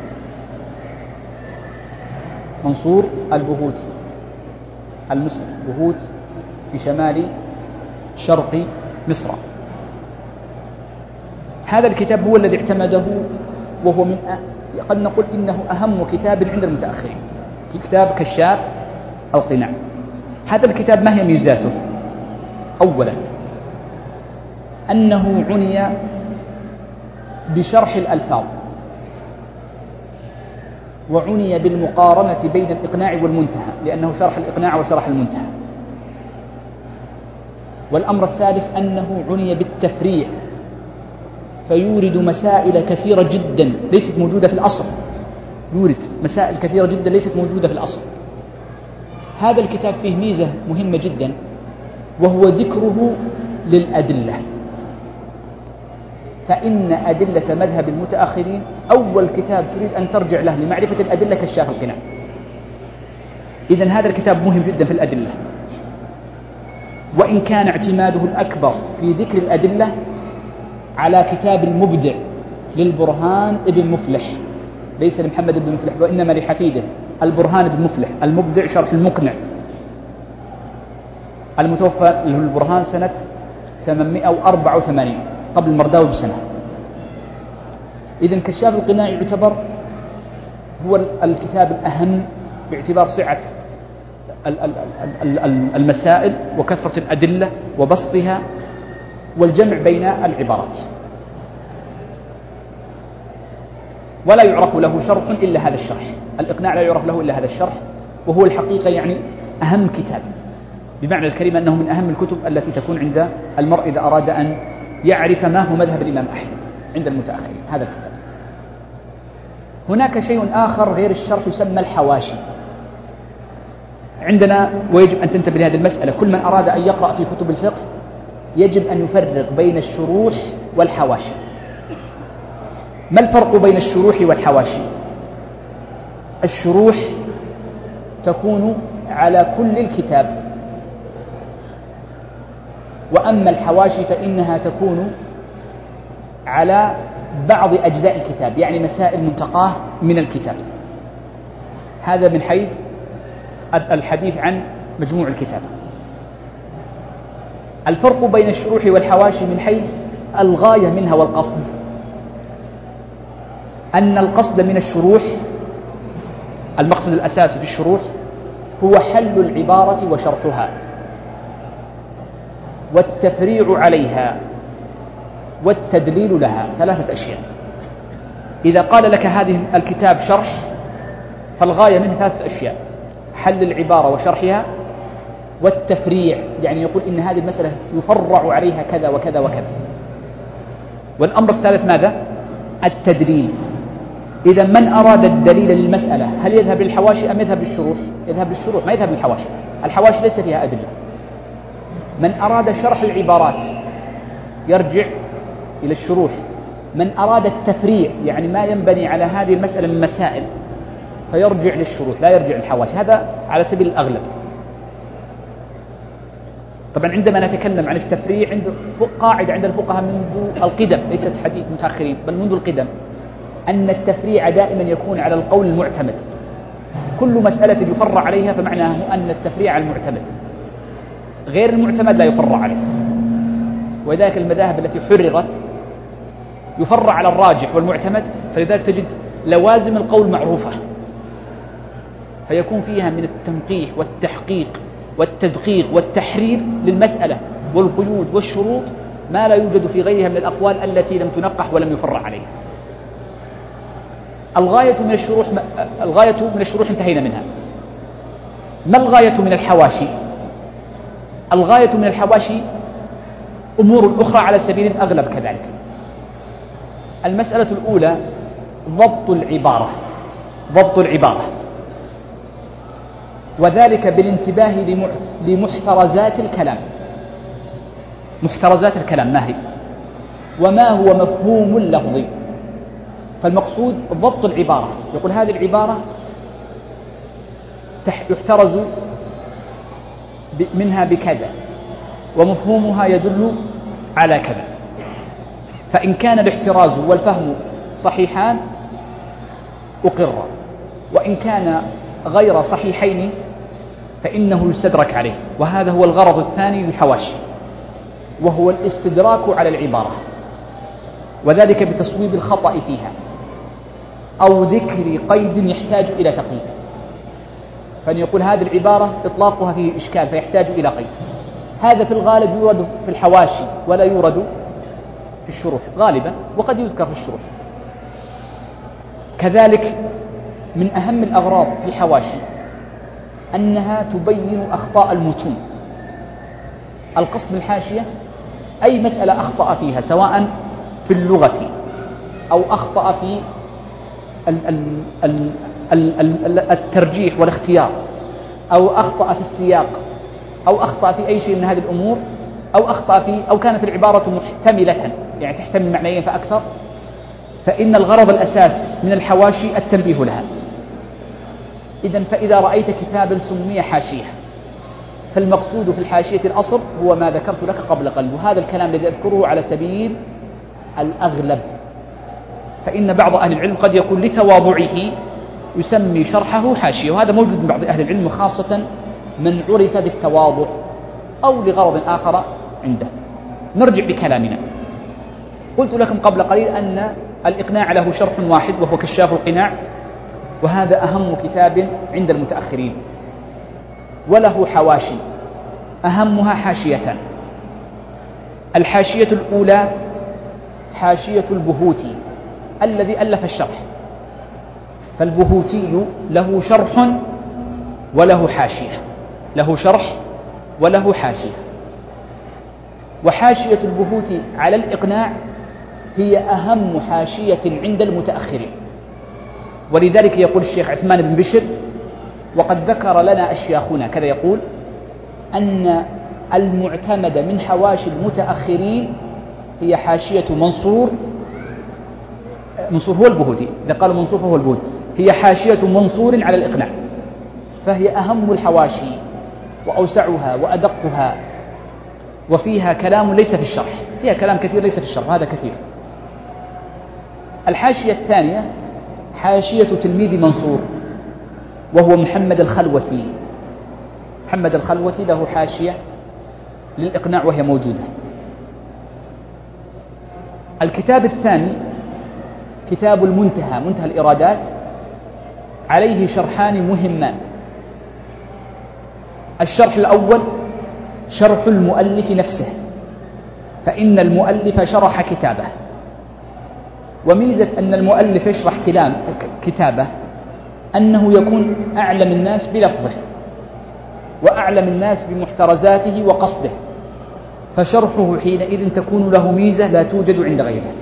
Speaker 1: منصور البهوتي المصري، بهوت في شمال شرق مصر. هذا الكتاب هو الذي اعتمده، وهو من قد نقول إنه أهم كتاب عند المتأخرين، كتاب كشاف القناع. هذا الكتاب ما هي ميزاته؟ أولا أنه عني بشرح الألفاظ، وعني بالمقارنة بين الإقناع والمنتهى، لأنه شرح الإقناع وشرح المنتهى. والأمر الثالث أنه عني بالتفريع، فيورد مسائل كثيرة جدا ليست موجودة في الأصل، يورد مسائل كثيرة جدا ليست موجودة في الأصل. هذا الكتاب فيه ميزة مهمة جدا، وهو ذكره للأدلة. فإن أدلة مذهب المتأخرين أول كتاب تريد أن ترجع له لمعرفة الأدلة كشاف القناع. إذن هذا الكتاب مهم جدا في الأدلة، وإن كان اعتماده الأكبر في ذكر الأدلة على كتاب المبدع للبرهان ابن مفلح، ليس لمحمد بن مفلح وإنما لحفيده البرهان بن مفلح المبدع شرح المقنع، المتوفى له البرهان سنة 884 قبل المرداوي بسنة. إذن كشاف القناع يعتبر هو الكتاب الأهم باعتبار سعة المسائل وكثرة الأدلة وبسطها والجمع بين العبارات. ولا يعرف له شرح إلا هذا الشرح، الإقناع لا يعرف له إلا هذا الشرح، وهو الحقيقة يعني أهم كتاب، بمعنى الكلمة أنه من أهم الكتب التي تكون عند المرء إذا أراد أن يعرف ما هو مذهب الإمام أحمد عند المتأخرين، هذا الكتاب. هناك شيء آخر غير الشرح يسمى الحواشي عندنا، ويجب أن تنتبه لهذه المسألة. كل من أراد أن يقرأ في كتب الفقه يجب أن يفرق بين الشروح والحواشي. ما الفرق بين الشروح والحواشي؟ الشروح تكون على كل الكتاب، وأما الحواشي فإنها تكون على بعض أجزاء الكتاب، يعني مسائل منتقاه من الكتاب. هذا من حيث الحديث عن مجموع الكتاب. الفرق بين الشروح والحواشي من حيث الغاية منها والقصد، أن القصد من الشروح، المقصد الأساسي في الشروح هو حل العبارة وشرحها والتفريع عليها والتدليل لها، ثلاثة أشياء. إذا قال لك هذه الكتاب شرح فالغاية منه ثلاثة أشياء: حل العبارة وشرحها، والتفريع يعني يقول إن هذه المسألة يفرع عليها كذا وكذا وكذا. والأمر الثالث ماذا؟ التدليل. إذا من أراد الدليل للمسألة هل يذهب للحواشي أم يذهب للشروح؟ يذهب للشروح، ما يذهب للحواشي. الحواشي ليس فيها أدلة. من أراد شرح العبارات يرجع إلى الشروح. من أراد التفريع يعني ما ينبني على هذه المسألة من مسائل فيرجع للشروح، لا يرجع للحواشي. هذا على سبيل الأغلب. طبعا عندما نتكلم عن التفريع عند قاعدة عند الفقهاء منذ القدم، ليست حديث متأخرين بل منذ القدم، أن التفريع دائما يكون على القول المعتمد. كل مسألة يفرع عليها فمعناه أن التفريع المعتمد، غير المعتمد لا يفرع عليه. ولذلك المذاهب التي حررت يفرع على الراجح والمعتمد، فلذلك تجد لوازم القول معروفة، فيكون فيها من التنقيح والتحقيق والتدقيق والتحرير للمسألة والقيود والشروط ما لا يوجد في غيرها من الأقوال التي لم تنقح ولم يفرع عليها. الغاية من الشروح انتهينا منها. ما الغاية من الحواشي؟ الغاية من الحواشي أمور أخرى على سبيل الأغلب كذلك. المسألة الأولى ضبط العبارة، وذلك بالانتباه لمحترزات الكلام. محترزات الكلام ما هي؟ وما هو مفهوم اللفظ؟ فالمقصود ضبط العبارة. يقول هذه العبارة يحترز منها بكذا ومفهومها يدل على كذا. فإن كان الاحتراز والفهم صحيحان أقر، وإن كان غير صحيحين فإنه يستدرك عليه. وهذا هو الغرض الثاني للحواشي، وهو الاستدراك على العبارة، وذلك بتصويب الخطأ فيها أو ذكر قيد يحتاج إلى تقييد. فأن يقول هذه العبارة إطلاقها فيه إشكال فيحتاج إلى قيد. هذا في الغالب يورد في الحواشي ولا يورد في الشروح غالبا، وقد يذكر في الشروح. كذلك من أهم الأغراض في الحواشي أنها تبين أخطاء المتون. القصد بالحاشية أي مسألة أخطأ فيها، سواء في اللغة أو أخطأ في الترجيح والاختيار، أو أخطأ في السياق، أو أخطأ في أي شيء من هذه الأمور، أو كانت العبارة محتملة يعني تحتمل معنيين فأكثر، فإن الغرض الأساس من الحواشي التنبيه لها. إذن فإذا رأيت كتابا سمي حاشية فالمقصود في الحاشية الأصل هو ما ذكرت لك قبل قليل، وهذا الكلام الذي أذكره على سبيل الأغلب. فإن بعض أهل العلم قد يكون لتواضعه يسمي شرحه حاشية، وهذا موجود من بعض أهل العلم، خاصة من عرف بالتواضع أو لغرض آخر عنده. نرجع بكلامنا. قلت لكم قبل قليل أن الإقناع له شرح واحد وهو كشاف القناع، وهذا أهم كتاب عند المتأخرين، وله حواشي أهمها حاشيتان. الحاشية الأولى حاشية البهوتي الذي ألف الشرح، فالبهوتي له شرح وله حاشية، له شرح وله حاشية. وحاشية البهوتي على الإقناع هي أهم حاشية عند المتأخرين، ولذلك يقول الشيخ عثمان بن بشر: وقد ذكر لنا أشياخنا كذا، يقول أن المعتمد من حواشي المتأخرين هي حاشية منصور هو البهوتي، إذا قالوا منصور فهو البهوتي، هي حاشية منصور على الإقناع، فهي أهم الحواشي وأوسعها وأدقها، وفيها كلام ليس في الشرح، فيها كلام كثير ليس في الشرح، وهذا كثير. الحاشية الثانية حاشية تلميذ منصور، وهو محمد الخلوتي. محمد الخلوتي له حاشية للإقناع وهي موجودة. الكتاب الثاني كتاب المنتهى، منتهى الإرادات، عليه شرحان مهمان. الشرح الأول شرح المؤلف نفسه، فإن المؤلف شرح كتابه، وميزة أن المؤلف يشرح كتابه أنه يكون أعلم الناس بلفظه وأعلم الناس بمحترزاته وقصده، فشرحه حينئذ تكون له ميزة لا توجد عند غيره.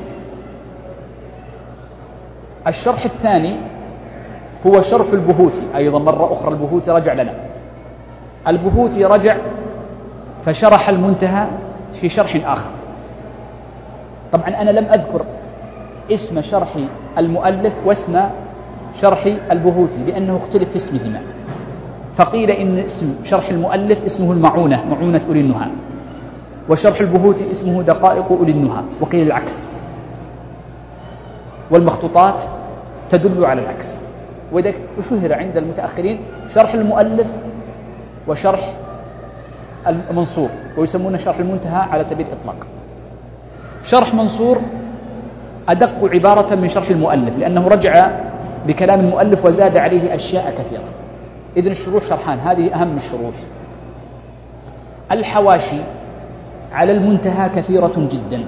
Speaker 1: الشرح الثاني هو شرح البهوتي، أيضا مرة أخرى البهوتي رجع لنا. البهوتي رجع فشرح المنتهى في شرح آخر. طبعا أنا لم أذكر اسم شرح المؤلف واسم شرح البهوتي لأنه اختلف في اسمهما، فقيل إن اسم شرح المؤلف اسمه المعونة، معونة أولي النهى، وشرح البهوتي اسمه دقائق أولي النهى، وقيل العكس، والمخطوطات تدل على العكس. وإذا شهر عند المتأخرين شرح المؤلف وشرح المنصور، ويسمون شرح المنتهى على سبيل الإطلاق. شرح منصور أدق عبارة من شرح المؤلف، لأنه رجع بكلام المؤلف وزاد عليه أشياء كثيرة. إذن الشروح شرحان، هذه أهم الشروح. الحواشي على المنتهى كثيرة جدا.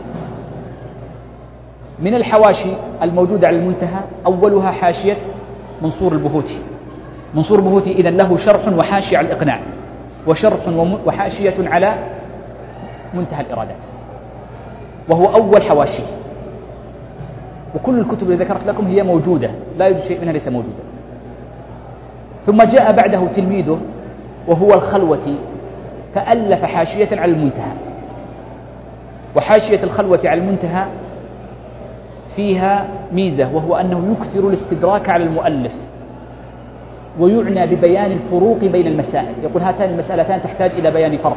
Speaker 1: من الحواشي الموجودة على المنتهى أولها حاشية منصور البهوتي. منصور البهوتي إذن له شرح وحاشية على الإقناع، وشرح وحاشية على منتهى الإرادات، وهو أول حواشي. وكل الكتب اللي ذكرت لكم هي موجودة، لا يوجد شيء منها ليس موجودا. ثم جاء بعده تلميذه وهو الخلوتي، فألف حاشية على المنتهى. وحاشية الخلوتي على المنتهى فيها ميزة، وهو أنه يكثر الاستدراك على المؤلف، ويعنى ببيان الفروق بين المسائل، يقول هاتان المسألتان تحتاج إلى بيان فرق.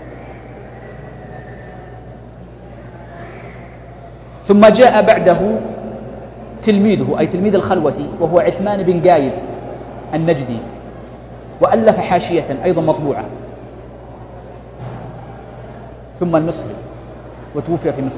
Speaker 1: ثم جاء بعده تلميذه، أي تلميذ الخلوتي، وهو عثمان بن قايد النجدي، وألف حاشية أيضا مطبوعة. ثم المصري، وتوفي في مصر،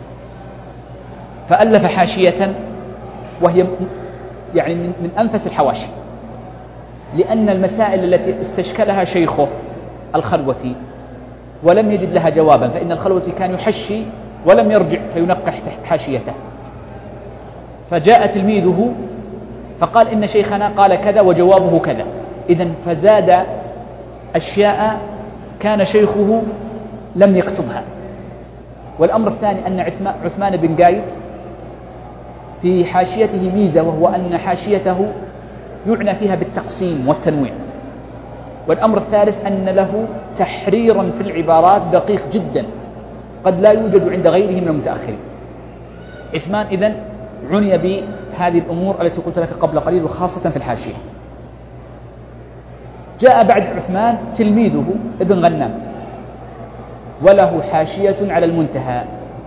Speaker 1: فألف حاشية وهي يعني من أنفس الحواشي، لأن المسائل التي استشكلها شيخه الخلوتي ولم يجد لها جوابا، فإن الخلوتي كان يحشي ولم يرجع فينقح حاشيته، فجاء تلميذه فقال إن شيخنا قال كذا وجوابه كذا، إذن فزاد أشياء كان شيخه لم يكتبها. والأمر الثاني أن عثمان بن قايد في حاشيته ميزة، وهو أن حاشيته يعنى فيها بالتقسيم والتنويع. والأمر الثالث أن له تحريرا في العبارات دقيق جدا قد لا يوجد عند غيره من المتأخرين. عثمان إذن عني بهذه الأمور التي قلت لك قبل قليل، وخاصة في الحاشية. جاء بعد عثمان تلميذه ابن غنام، وله حاشية على المنتهى،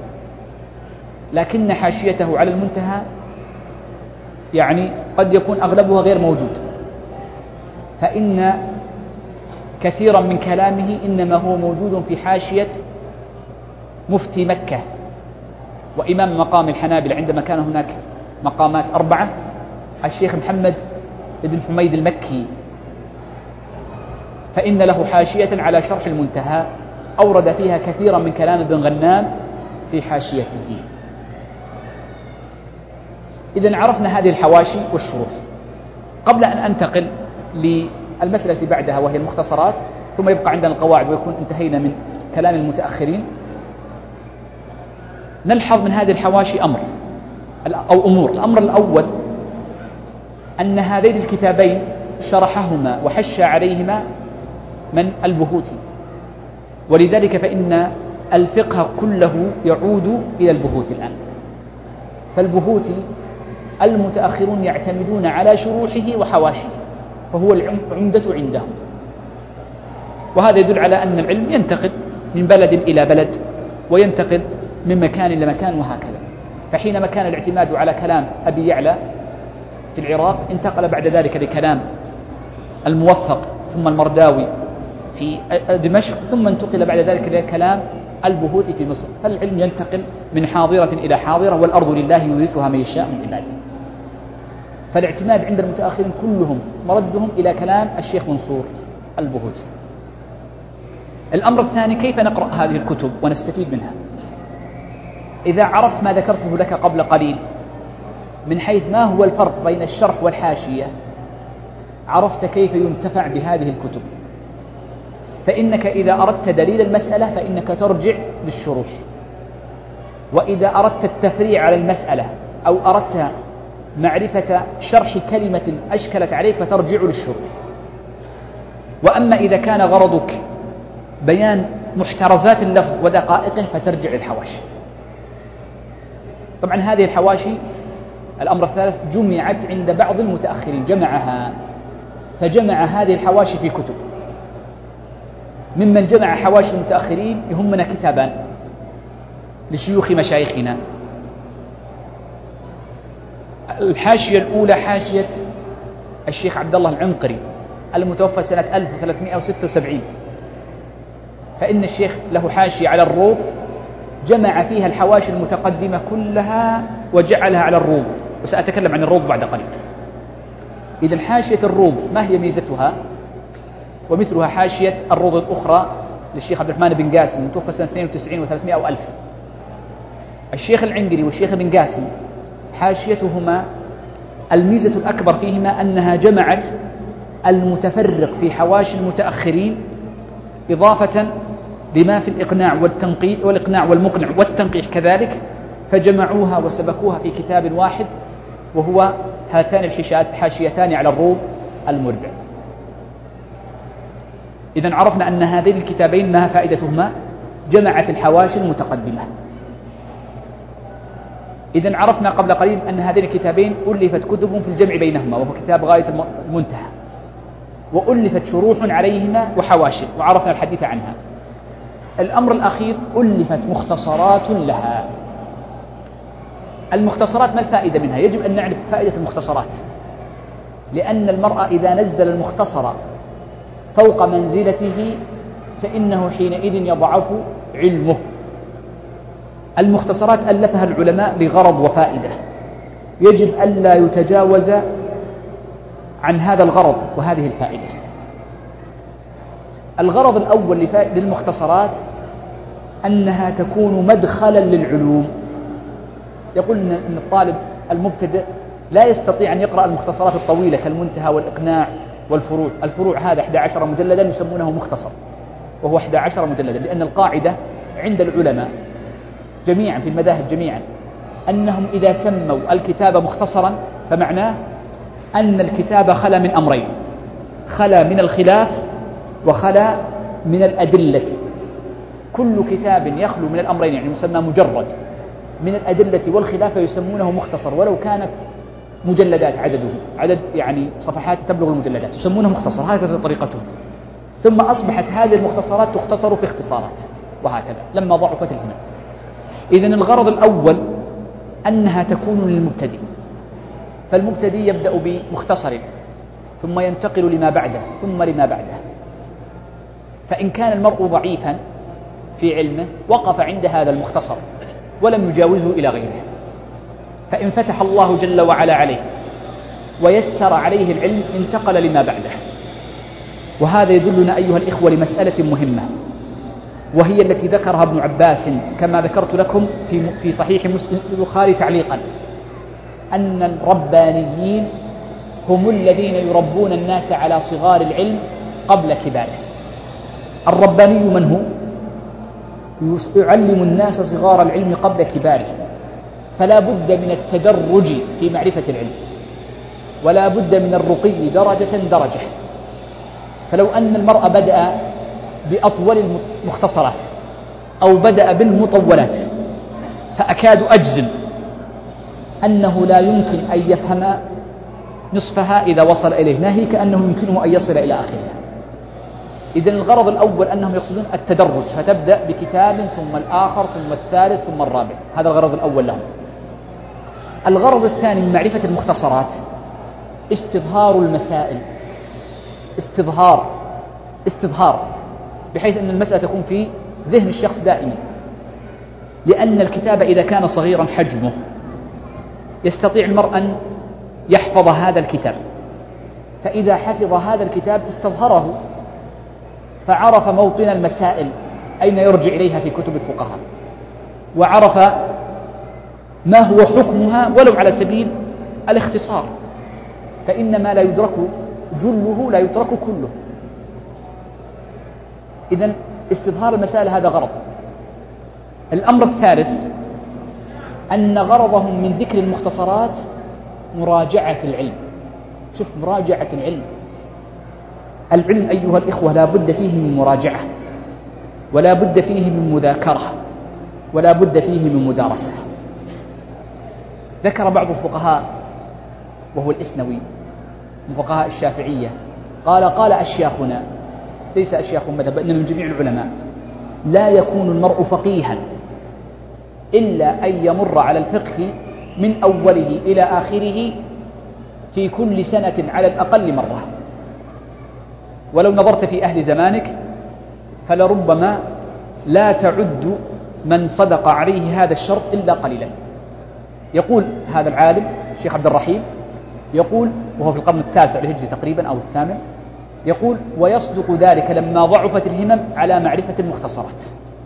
Speaker 1: لكن حاشيته على المنتهى يعني قد يكون أغلبها غير موجود، فإن كثيرا من كلامه إنما هو موجود في حاشية مفتي مكة وإمام مقام الحنابلة، عندما كان هناك مقامات 4، الشيخ محمد بن حميد المكي، فإن له حاشية على شرح المنتهى أورد فيها كثيرا من كلام ابن غنام في حاشيته. إذن عرفنا هذه الحواشي والشروح. قبل أن أنتقل للمسألة التي بعدها وهي المختصرات، ثم يبقى عندنا القواعد ويكون انتهينا من كلام المتأخرين، نلحظ من هذه الحواشي أمر أو أمور. الأمر الأول أن هذين الكتابين شرحهما وحشى عليهما من البهوتي، ولذلك فإن الفقه كله يعود إلى البهوتي الآن. فالبهوتي المتأخرون يعتمدون على شروحه وحواشيه، فهو العمدة عندهم. وهذا يدل على أن العلم ينتقل من بلد إلى بلد، وينتقل من مكان إلى مكان وهكذا. فحينما كان الاعتماد على كلام أبي يعلى في العراق، انتقل بعد ذلك لكلام الموفق ثم المرداوي في دمشق، ثم انتقل بعد ذلك إلى كلام البهوتي في مصر. فالعلم ينتقل من حاضرة إلى حاضرة، والأرض لله يورثها من يشاء من عباده. فالاعتماد عند المتأخرين كلهم مردهم إلى كلام الشيخ منصور البهوتي. الأمر الثاني، كيف نقرأ هذه الكتب ونستفيد منها؟ إذا عرفت ما ذكرته لك قبل قليل من حيث ما هو الفرق بين الشرح والحاشية، عرفت كيف ينتفع بهذه الكتب. فإنك إذا أردت دليل المسألة فإنك ترجع للشروح، وإذا أردت التفريع على المسألة أو أردت معرفة شرح كلمة أشكلت عليك فترجع للشروح. وأما إذا كان غرضك بيان محترزات اللفظ ودقائقه فترجع للحواشي. طبعا هذه الحواشي، الأمر الثالث، جمعت عند بعض المتأخرين، جمعها، فجمع هذه الحواشي في كتب. ممن جمع حواشي المتأخرين يهمنا كتابان لشيوخ مشايخنا. الحاشية الأولى حاشية الشيخ عبد الله العنقري المتوفى سنة 1376، فإن الشيخ له حاشية على الروض جمع فيها الحواشي المتقدمة كلها وجعلها على الروض، وسأتكلم عن الروض بعد قليل. إذن حاشية الروض ما هي ميزتها؟ ومثلها حاشية الروض الأخرى للشيخ عبد الرحمن بن قاسم المتوفى سنة 92 و300 وألف. الشيخ العنقري والشيخ بن قاسم حاشيتهما الميزة الأكبر فيهما أنها جمعت المتفرق في حواشي المتأخرين إضافة لما في الإقناع والتنقيح، والإقناع والمقنع والتنقيح كذلك، فجمعوها وسبكوها في كتاب واحد، وهو هاتان الحاشيتان على الروض المربع. إذن عرفنا أن هذين الكتابين ما فائدتهما؟ جمعت الحواشي المتقدمة. إذن عرفنا قبل قليل أن هذين الكتابين ألفت كتب في الجمع بينهما، وهو كتاب غاية المنتهى، وألفت شروح عليهما وحواشي، وعرفنا الحديث عنها. الأمر الأخير، ألفت مختصرات لها. المختصرات ما الفائدة منها؟ يجب أن نعرف فائدة المختصرات، لأن المرء إذا نزل المختصر فوق منزلته فإنه حينئذ يضعف علمه. المختصرات ألفها العلماء لغرض وفائدة، يجب ألا يتجاوز عن هذا الغرض وهذه الفائدة. الغرض الأول للمختصرات أنها تكون مدخلا للعلوم. يقول أن الطالب المبتدئ لا يستطيع أن يقرأ المختصرات الطويلة كالمنتهى والإقناع والفروع. الفروع هذا 11 مجلدا يسمونه مختصر، وهو 11 مجلدا، لأن القاعدة عند العلماء جميعا في المذاهب جميعا أنهم إذا سموا الكتاب مختصرا فمعناه أن الكتاب خلا من أمرين: خلا من الخلاف وخلا من الأدلة. كل كتاب يخلو من الأمرين، يعني يسمى مجرد من الأدلة والخلاف، يسمونه مختصر، ولو كانت مجلدات عدد يعني صفحات تبلغ المجلدات يسمونه مختصر. هكذا طريقتهم. ثم أصبحت هذه المختصرات تختصر في اختصارات، وهكذا لما ضعفت الهمم. إذن الغرض الأول أنها تكون للمبتدئ، فالمبتدئ يبدأ بمختصر ثم ينتقل لما بعده ثم لما بعده. فإن كان المرء ضعيفا في علمه وقف عند هذا المختصر ولم يجاوزه إلى غيره، فإن فتح الله جل وعلا عليه ويسر عليه العلم انتقل لما بعده. وهذا يدلنا أيها الإخوة لمسألة مهمة، وهي التي ذكرها ابن عباس كما ذكرت لكم في صحيح مسلم البخاري تعليقا، أن الربانيين هم الذين يربون الناس على صغار العلم قبل كباره. الرباني من هو؟ يعلم الناس صغار العلم قبل كباره، فلا بد من التدرج في معرفة العلم. ولا بد من الرقي درجة درجة. فلو أن المرء بدأ بأطول المختصرات أو بدأ بالمطولات فأكاد أجزم أنه لا يمكن أن يفهم نصفها إذا وصل إليه، ناهيك أنه يمكنه أن يصل إلى آخرها. إذن الغرض الأول أنهم يقصدون التدرج، فتبدأ بكتاب ثم الآخر ثم الثالث ثم الرابع، هذا الغرض الأول لهم. الغرض الثاني من معرفة المختصرات استظهار المسائل، استظهار بحيث أن المسألة تكون في ذهن الشخص دائما، لأن الكتاب إذا كان صغيرا حجمه يستطيع المرء أن يحفظ هذا الكتاب، فإذا حفظ هذا الكتاب استظهره فعرف موطن المسائل أين يرجع إليها في كتب الفقهاء، وعرف ما هو حكمها ولو على سبيل الاختصار، فإن ما لا يدرك جله لا يترك كله. إذن استظهار المسائل هذا غرض. الأمر الثالث أن غرضهم من ذكر المختصرات مراجعة العلم. شوف، مراجعة العلم أيها الإخوة لا بد فيه من مراجعة، ولا بد فيه من مذاكرة، ولا بد فيه من مدارسة. ذكر بعض الفقهاء وهو الإسنوي من فقهاء الشافعية قال أشياخنا، ليس أشياخ مذهب إنما من جميع العلماء، لا يكون المرء فقيها إلا أن يمر على الفقه من أوله إلى آخره في كل سنة على الأقل مرة. ولو نظرت في أهل زمانك فلربما لا تعد من صدق عليه هذا الشرط إلا قليلا. يقول هذا العالم الشيخ عبد الرحيم، يقول وهو في القرن التاسع الهجري تقريبا أو الثامن، يقول ويصدق ذلك لما ضعفت الهمم على معرفة المختصرات.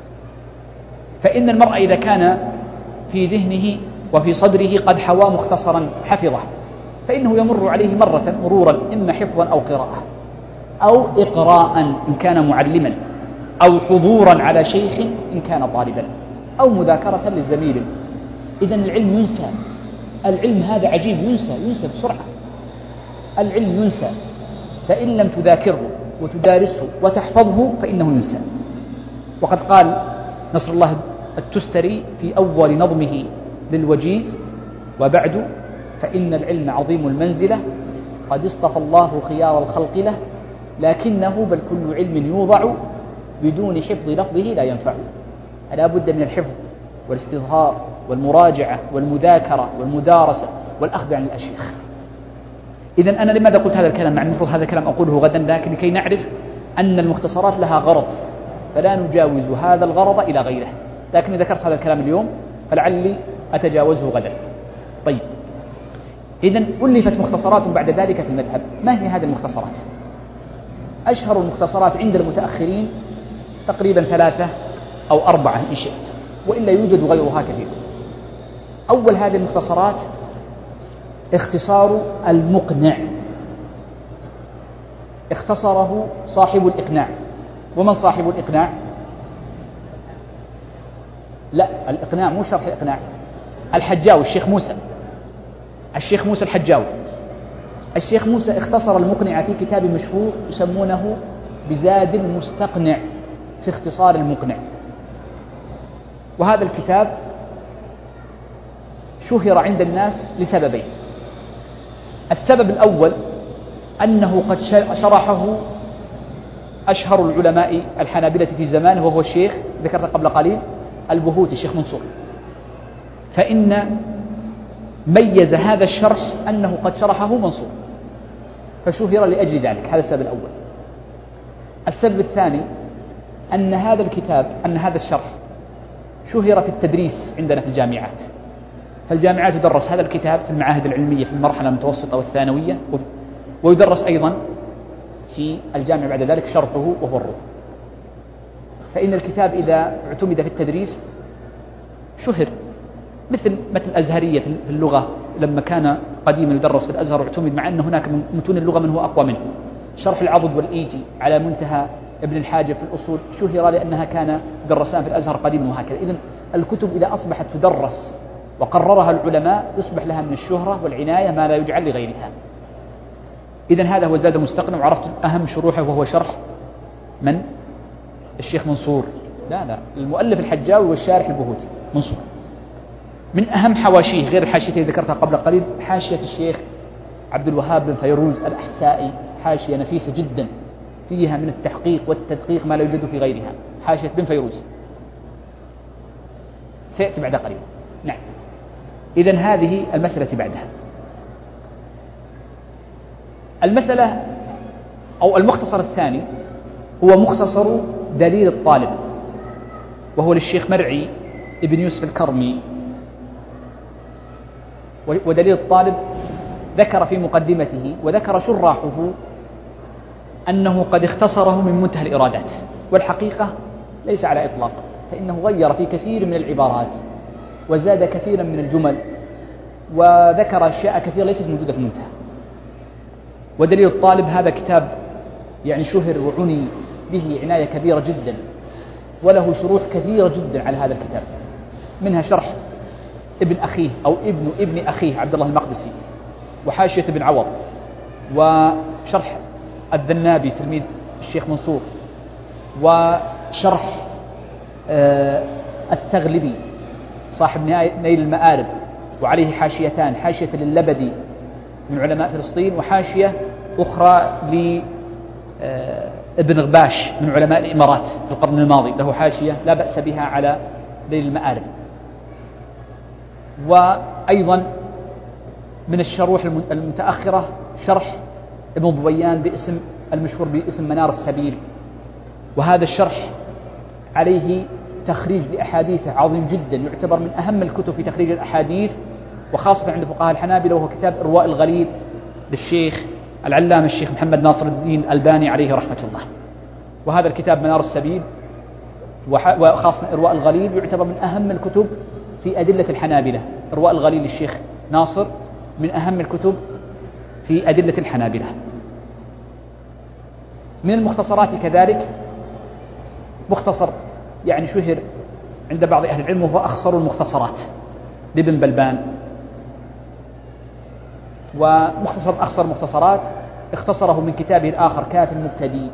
Speaker 1: فإن المرء إذا كان في ذهنه وفي صدره قد حوى مختصرا حفظه فإنه يمر عليه مرورا إما حفظا أو قراءة أو إقراء إن كان معلما، أو حضورا على شيخ إن كان طالبا، أو مذاكرة للزميل. إذن العلم ينسى، العلم هذا عجيب، ينسى بسرعة. العلم ينسى، فإن لم تذاكره وتدارسه وتحفظه فإنه ينسى. وقد قال نصر الله التستري في أول نظمه للوجيز: وبعد فإن العلم عظيم المنزلة، قد اصطفى الله خيار الخلق له، لكنه بل كل علم يوضع بدون حفظ لفظه لا ينفع. فلا بد من الحفظ والاستظهار والمراجعة والمذاكرة والمدارسة والأخذ عن الأشياخ. إذن أنا لماذا قلت هذا الكلام؟ مع المفروض هذا الكلام أقوله غدا، لكن لكي نعرف أن المختصرات لها غرض فلا نجاوز هذا الغرض إلى غيره. لكن ذكرت هذا الكلام اليوم فلعلي أتجاوزه غدا. طيب، إذن ألفت مختصرات بعد ذلك في المذهب. ما هي هذه المختصرات؟ أشهر المختصرات عند المتأخرين تقريبا 3 أو 4 إن شئت، وإلا يوجد غيرها كثير. أول هذه المختصرات اختصار المقنع، اختصره صاحب الإقناع. ومن صاحب الإقناع؟ لا، الإقناع مو شرح الإقناع، الحجاوي، الشيخ موسى الحجاوي. الشيخ موسى اختصر المقنع في كتاب مشهور يسمونه بزاد المستقنع في اختصار المقنع. وهذا الكتاب شهر عند الناس لسببين. السبب الأول أنه قد شرحه أشهر العلماء الحنابلة في زمانه، وهو الشيخ ذكرت قبل قليل البهوتي، الشيخ منصور. فإن ميز هذا الشرح أنه قد شرحه منصور فشهر لأجل ذلك، هذا السبب الأول. السبب الثاني أن هذا الكتاب، أن هذا الشرح شهر في التدريس عندنا في الجامعات، فالجامعات يدرس هذا الكتاب في المعاهد العلمية في المرحلة المتوسطة والثانوية، ويدرس أيضا في الجامعة بعد ذلك شرحه وهو الروح. فإن الكتاب إذا اعتمد في التدريس شهر، مثل الأزهرية في اللغة لما كان قديما يدرس في الأزهر واعتمد، مع أن هناك من متون اللغة من هو أقوى منه. شرح العضد والإيجي على منتهى ابن الحاجب في الأصول شهر لأنها كان يدرسان في الأزهر قديما وهكذا. إذن الكتب إذا أصبحت تدرس وقررها العلماء يصبح لها من الشهرة والعناية ما لا يجعل لغيرها.
Speaker 2: إذن هذا هو الزاد المستقنع، وعرفت أهم شروحه وهو شرح من؟ الشيخ منصور. لا المؤلف الحجاوي والشارح البهوتي منصور. من أهم حواشيه غير الحاشية التي ذكرتها قبل قليل حاشية الشيخ عبد الوهاب بن فيروز الأحسائي، حاشية نفيسة جدا فيها من التحقيق والتدقيق ما لا يوجد في غيرها، حاشية بن فيروز سيأتي بعد قليل. نعم. إذن هذه المسألة بعدها. المسألة أو المختصر الثاني هو مختصر دليل الطالب، وهو للشيخ مرعي ابن يوسف الكرمي. ودليل الطالب ذكر في مقدمته وذكر شراحه أنه قد اختصره من منتهى الإرادات، والحقيقة ليس على إطلاق، فإنه غير في كثير من العبارات وزاد كثيرا من الجمل وذكر أشياء كثيرة ليست موجودة في المنتهى. ودليل الطالب هذا كتاب يعني شهر وعني به عناية كبيرة جدا، وله شروح كثيرة جدا على هذا الكتاب، منها شرح ابن أخيه أو ابن أخيه عبد الله المقدسي، وحاشية ابن عوض، وشرح الذنابي تلميذ الشيخ منصور، وشرح التغلبي صاحب نيل المآرب، وعليه حاشيتان، حاشية لللبدي من علماء فلسطين، وحاشية أخرى لابن غباش من علماء الإمارات في القرن الماضي، له حاشية لا بأس بها على نيل المآرب. وأيضا من الشروح المتأخرة شرح ابن ضويان باسم المشهور باسم منار السبيل، وهذا الشرح عليه تخريج لأحاديث عظيم جدا، يعتبر من أهم الكتب في تخريج الأحاديث، وخاصة عند فقهاء الحنابلة، وهو كتاب إرواء الغليل للشيخ العلامة الشيخ محمد ناصر الدين الألباني عليه رحمة الله. وهذا الكتاب منار السبيل وخاصة إرواء الغليل يعتبر من أهم الكتب في أدلة الحنابلة. إرواء الغليل للشيخ ناصر من أهم الكتب في أدلة الحنابلة. من المختصرات كذلك مختصر يعني شهر عند بعض أهل العلم وهو أخصر المختصرات لابن بلبان. ومختصر أخصر المختصرات اختصره من كتابه الآخر كاف المبتدي،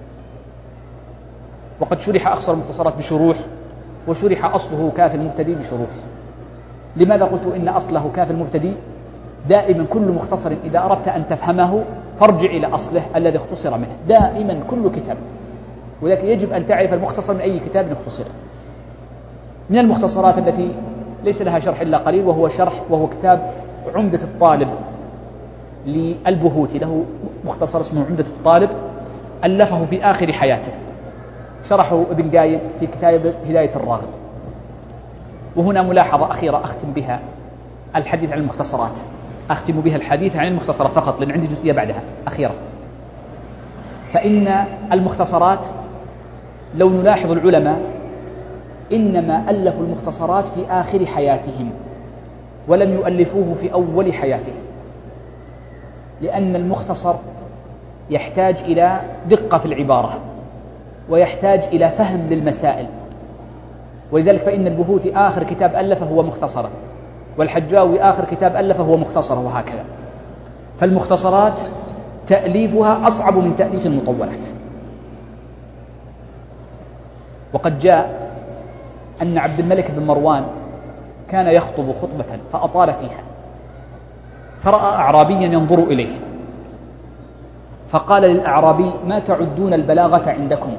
Speaker 2: وقد شرح أخصر المختصرات بشروح، وشرح أصله كاف المبتدي بشروح. لماذا قلت إن أصله كاف المبتدي؟ دائما كل مختصر إذا أردت أن تفهمه فارجع إلى أصله الذي اختصر منه، دائما كل كتاب، ولكن يجب أن تعرف المختصر من أي كتاب اختصر. من المختصرات التي ليس لها شرح إلا قليل وهو كتاب عمدة الطالب للبهوتي، له مختصر اسمه عمدة الطالب ألفه في آخر حياته، شرحه ابن قايد في كتاب هداية الراغب. وهنا ملاحظة أخيرة أختم بها الحديث عن المختصرات، أختم بها الحديث عن المختصرات فقط لأن عندي جزئية بعدها أخيرة. فإن المختصرات لو نلاحظ العلماء إنما ألفوا المختصرات في آخر حياتهم ولم يؤلفوه في أول حياتهم، لأن المختصر يحتاج إلى دقة في العبارة ويحتاج إلى فهم للمسائل، ولذلك فإن البهوتي آخر كتاب ألفه هو مختصرا، والحجاوي آخر كتاب ألفه هو مختصرا، وهكذا. فالمختصرات تأليفها أصعب من تأليف المطولات. وقد جاء أن عبد الملك بن مروان كان يخطب خطبة فأطال فيها، فرأى أعرابيا ينظر إليه، فقال للأعرابي: ما تعدون البلاغة عندكم؟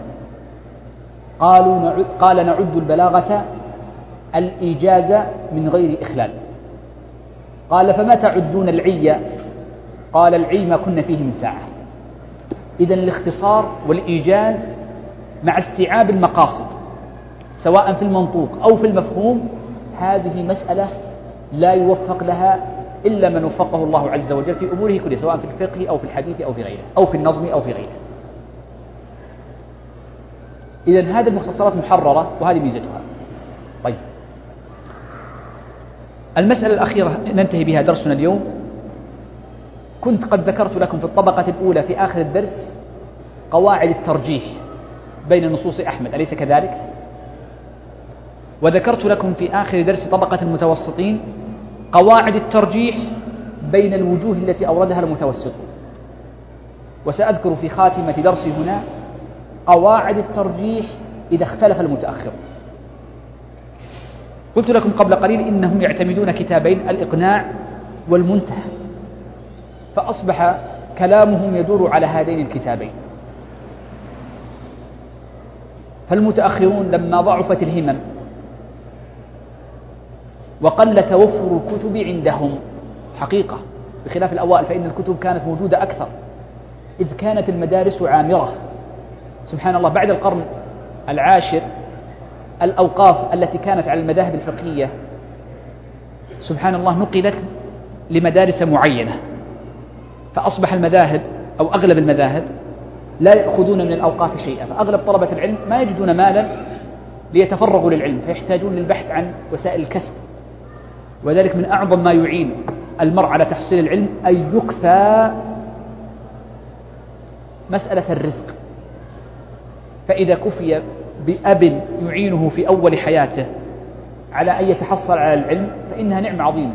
Speaker 2: قال: نعد البلاغة الإيجاز من غير إخلال. قال: فما تعدون العي؟ قال: العي ما كنا فيه من ساعة. إذن الاختصار والإيجاز مع استيعاب المقاصد سواء في المنطوق أو في المفهوم، هذه مسألة لا يوفق لها إلا من وفقه الله عز وجل في أموره كلها، سواء في الفقه أو في الحديث أو في غيره أو في النظم أو في غيره. إذن هذه المختصرات محررة وهذه ميزتها. طيب، المسألة الأخيرة ننتهي بها درسنا اليوم. كنت قد ذكرت لكم في الطبقة الأولى في آخر الدرس قواعد الترجيح بين نصوص أحمد، أليس كذلك؟ وذكرت لكم في آخر درس طبقة المتوسطين قواعد الترجيح بين الوجوه التي أوردها المتوسطون. وسأذكر في خاتمة درسي هنا قواعد الترجيح إذا اختلف المتأخر. قلت لكم قبل قليل إنهم يعتمدون كتابين، الإقناع والمنتهى، فأصبح كلامهم يدور على هذين الكتابين. فالمتأخرون لما ضعفت الهمم وقل توفر الكتب عندهم حقيقة، بخلاف الأوائل فإن الكتب كانت موجودة أكثر، إذ كانت المدارس عامرة. سبحان الله، بعد القرن العاشر الأوقاف التي كانت على المذاهب الفقهية سبحان الله نقلت لمدارس معينة، فأصبح المذاهب أو أغلب المذاهب لا يأخذون من الأوقاف شيئا، فأغلب طلبة العلم ما يجدون مالا ليتفرغوا للعلم، فيحتاجون للبحث عن وسائل الكسب. وذلك من أعظم ما يعين المرء على تحصيل العلم أن يكفى مسألة الرزق، فإذا كفي بأب يعينه في أول حياته على أن يتحصل على العلم فإنها نعمة عظيمة.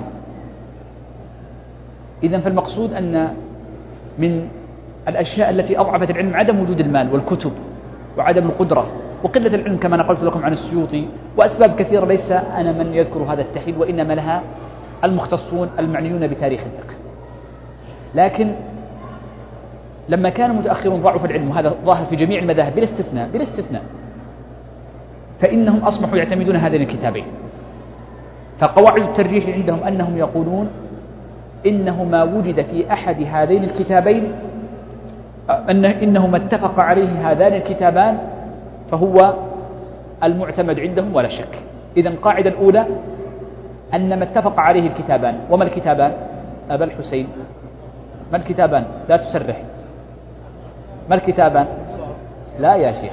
Speaker 2: إذن فالمقصود أن من الأشياء التي أضعفت العلم عدم وجود المال والكتب وعدم القدرة وقلة العلم كما نقلت لكم عن السيوطي، وأسباب كثيرة ليس أنا من يذكر هذا التحليل، وإنما لها المختصون المعنيون بتاريخ الفقه. لكن لما كان المتأخرون ضعف العلم، وهذا ظاهر في جميع المذاهب بلا استثناء، فإنهم أصبحوا يعتمدون هذين الكتابين. فقواعد الترجيح عندهم أنهم يقولون إنه ما وجد في أحد هذين الكتابين إنه ما اتفق عليه هذان الكتابان فهو المعتمد عندهم ولا شك. إذن القاعدة الأولى أن ما اتفق عليه الكتابان. وما الكتابان؟ أبا الحسين، ما الكتابان؟ لا تسرح. ما الكتابان؟ لا يا شيخ،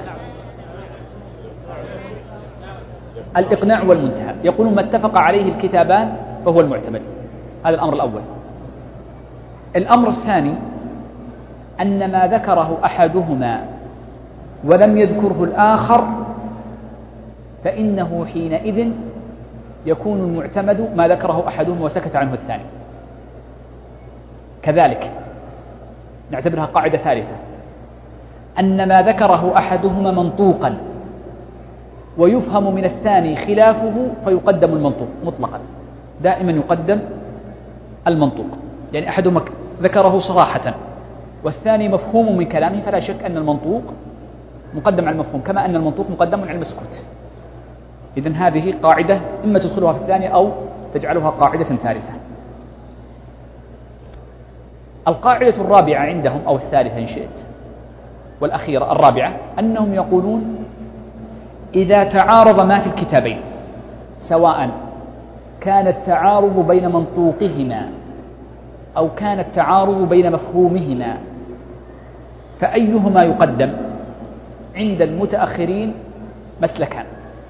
Speaker 2: الإقناع والمنتهى. يقولون ما اتفق عليه الكتابان فهو المعتمد. هذا الأمر الأول. الأمر الثاني أن ما ذكره أحدهما ولم يذكره الآخر فإنه حينئذ يكون المعتمد ما ذكره أحدهما وسكت عنه الثاني. كذلك نعتبرها قاعدة ثالثة، أن ما ذكره أحدهما منطوقا ويفهم من الثاني خلافه فيقدم المنطوق مطلقا. دائما يقدم المنطوق، يعني أحدهما ذكره صراحة والثاني مفهوم من كلامه، فلا شك أن المنطوق مقدم على المفهوم كما أن المنطوق مقدم على المسكوت. إذن هذه قاعدة إما تدخلها في الثانية أو تجعلها قاعدة ثالثة. القاعدة الرابعة عندهم أو الثالثة إن شئت والأخيرة، الرابعة، أنهم يقولون إذا تعارض ما في الكتابين سواء كان التعارض بين منطوقهما أو كان التعارض بين مفهومهما فأيهما يقدم؟ عند المتأخرين مسلكان.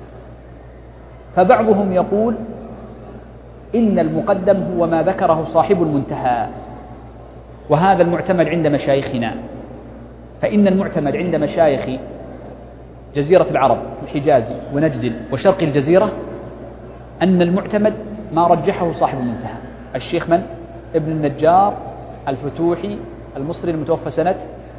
Speaker 2: فبعضهم يقول إن المقدم هو ما ذكره صاحب المنتهى، وهذا المعتمد عند مشايخنا. فإن المعتمد عند مشايخ جزيرة العرب في الحجاز ونجد وشرق الجزيرة أن المعتمد ما رجحه صاحب المنتهى، الشيخ من؟ ابن النجار الفتوحي المصري المتوفى سنة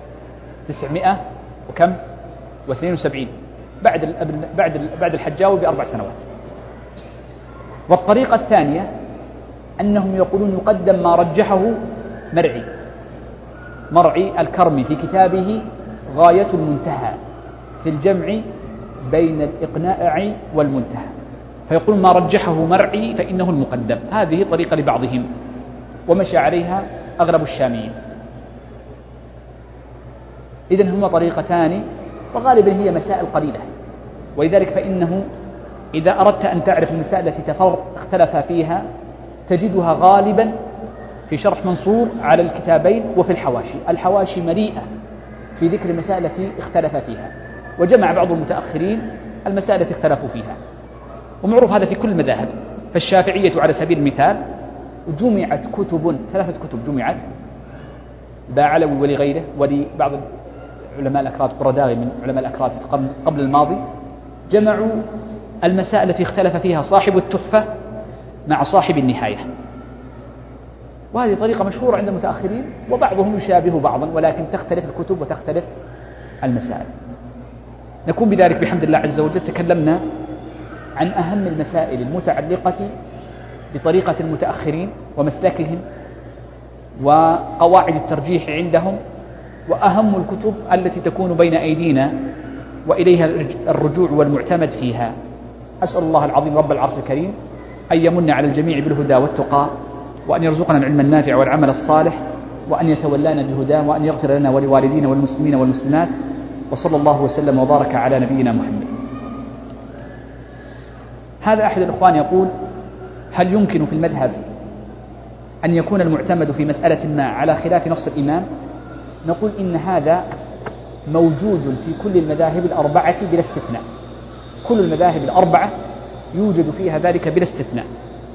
Speaker 2: 972 بعد الحجاوي ب4 سنوات. والطريقة الثانية أنهم يقولون يقدم ما رجحه مرعي الكرمي في كتابه غاية المنتهى في الجمع بين الإقناع والمنتهى، فيقول ما رجحه مرعي فإنه المقدم. هذه طريقة لبعضهم ومشى عليها أغلب الشاميين. إذن هما طريقتان وغالبا هي مسائل قليلة، ولذلك فإنه إذا أردت أن تعرف المسائل التي اختلف فيها تجدها غالبا في شرح منصور على الكتابين وفي الحواشي. الحواشي مليئة في ذكر المسائل التي اختلف فيها، وجمع بعض المتأخرين المسائل التي اختلفوا فيها، ومعروف هذا في كل المذاهب. فالشافعية على سبيل المثال جمعت كتب، 3 كتب جمعت باعلوي ولغيره ولبعض علماء الأكراد، قرداغي من علماء الأكراد قبل الماضي، جمعوا المسائل التي اختلف فيها صاحب التحفة مع صاحب النهاية، وهذه طريقة مشهورة عند المتأخرين، وبعضهم يشابه بعضا، ولكن تختلف الكتب وتختلف المسائل. نكون بذلك بحمد الله عز وجل تكلمنا عن أهم المسائل المتعلقة بطريقة المتأخرين ومسلكهم وقواعد الترجيح عندهم، وأهم الكتب التي تكون بين أيدينا وإليها الرجوع والمعتمد فيها. أسأل الله العظيم رب العرش الكريم أن يمن على الجميع بالهدى والتقى، وأن يرزقنا العلم النافع والعمل الصالح، وأن يتولانا بهداه، وأن يغفر لنا ولوالدينا والمسلمين والمسلمات، وصلى الله وسلم وبارك على نبينا محمد. هذا أحد الإخوان يقول: هل يمكن في المذهب أن يكون المعتمد في مسألة ما على خلاف نص الإمام؟ نقول إن هذا موجود في كل المذاهب الأربعة بلا استثناء. كل المذاهب الأربعة يوجد فيها ذلك بلا استثناء.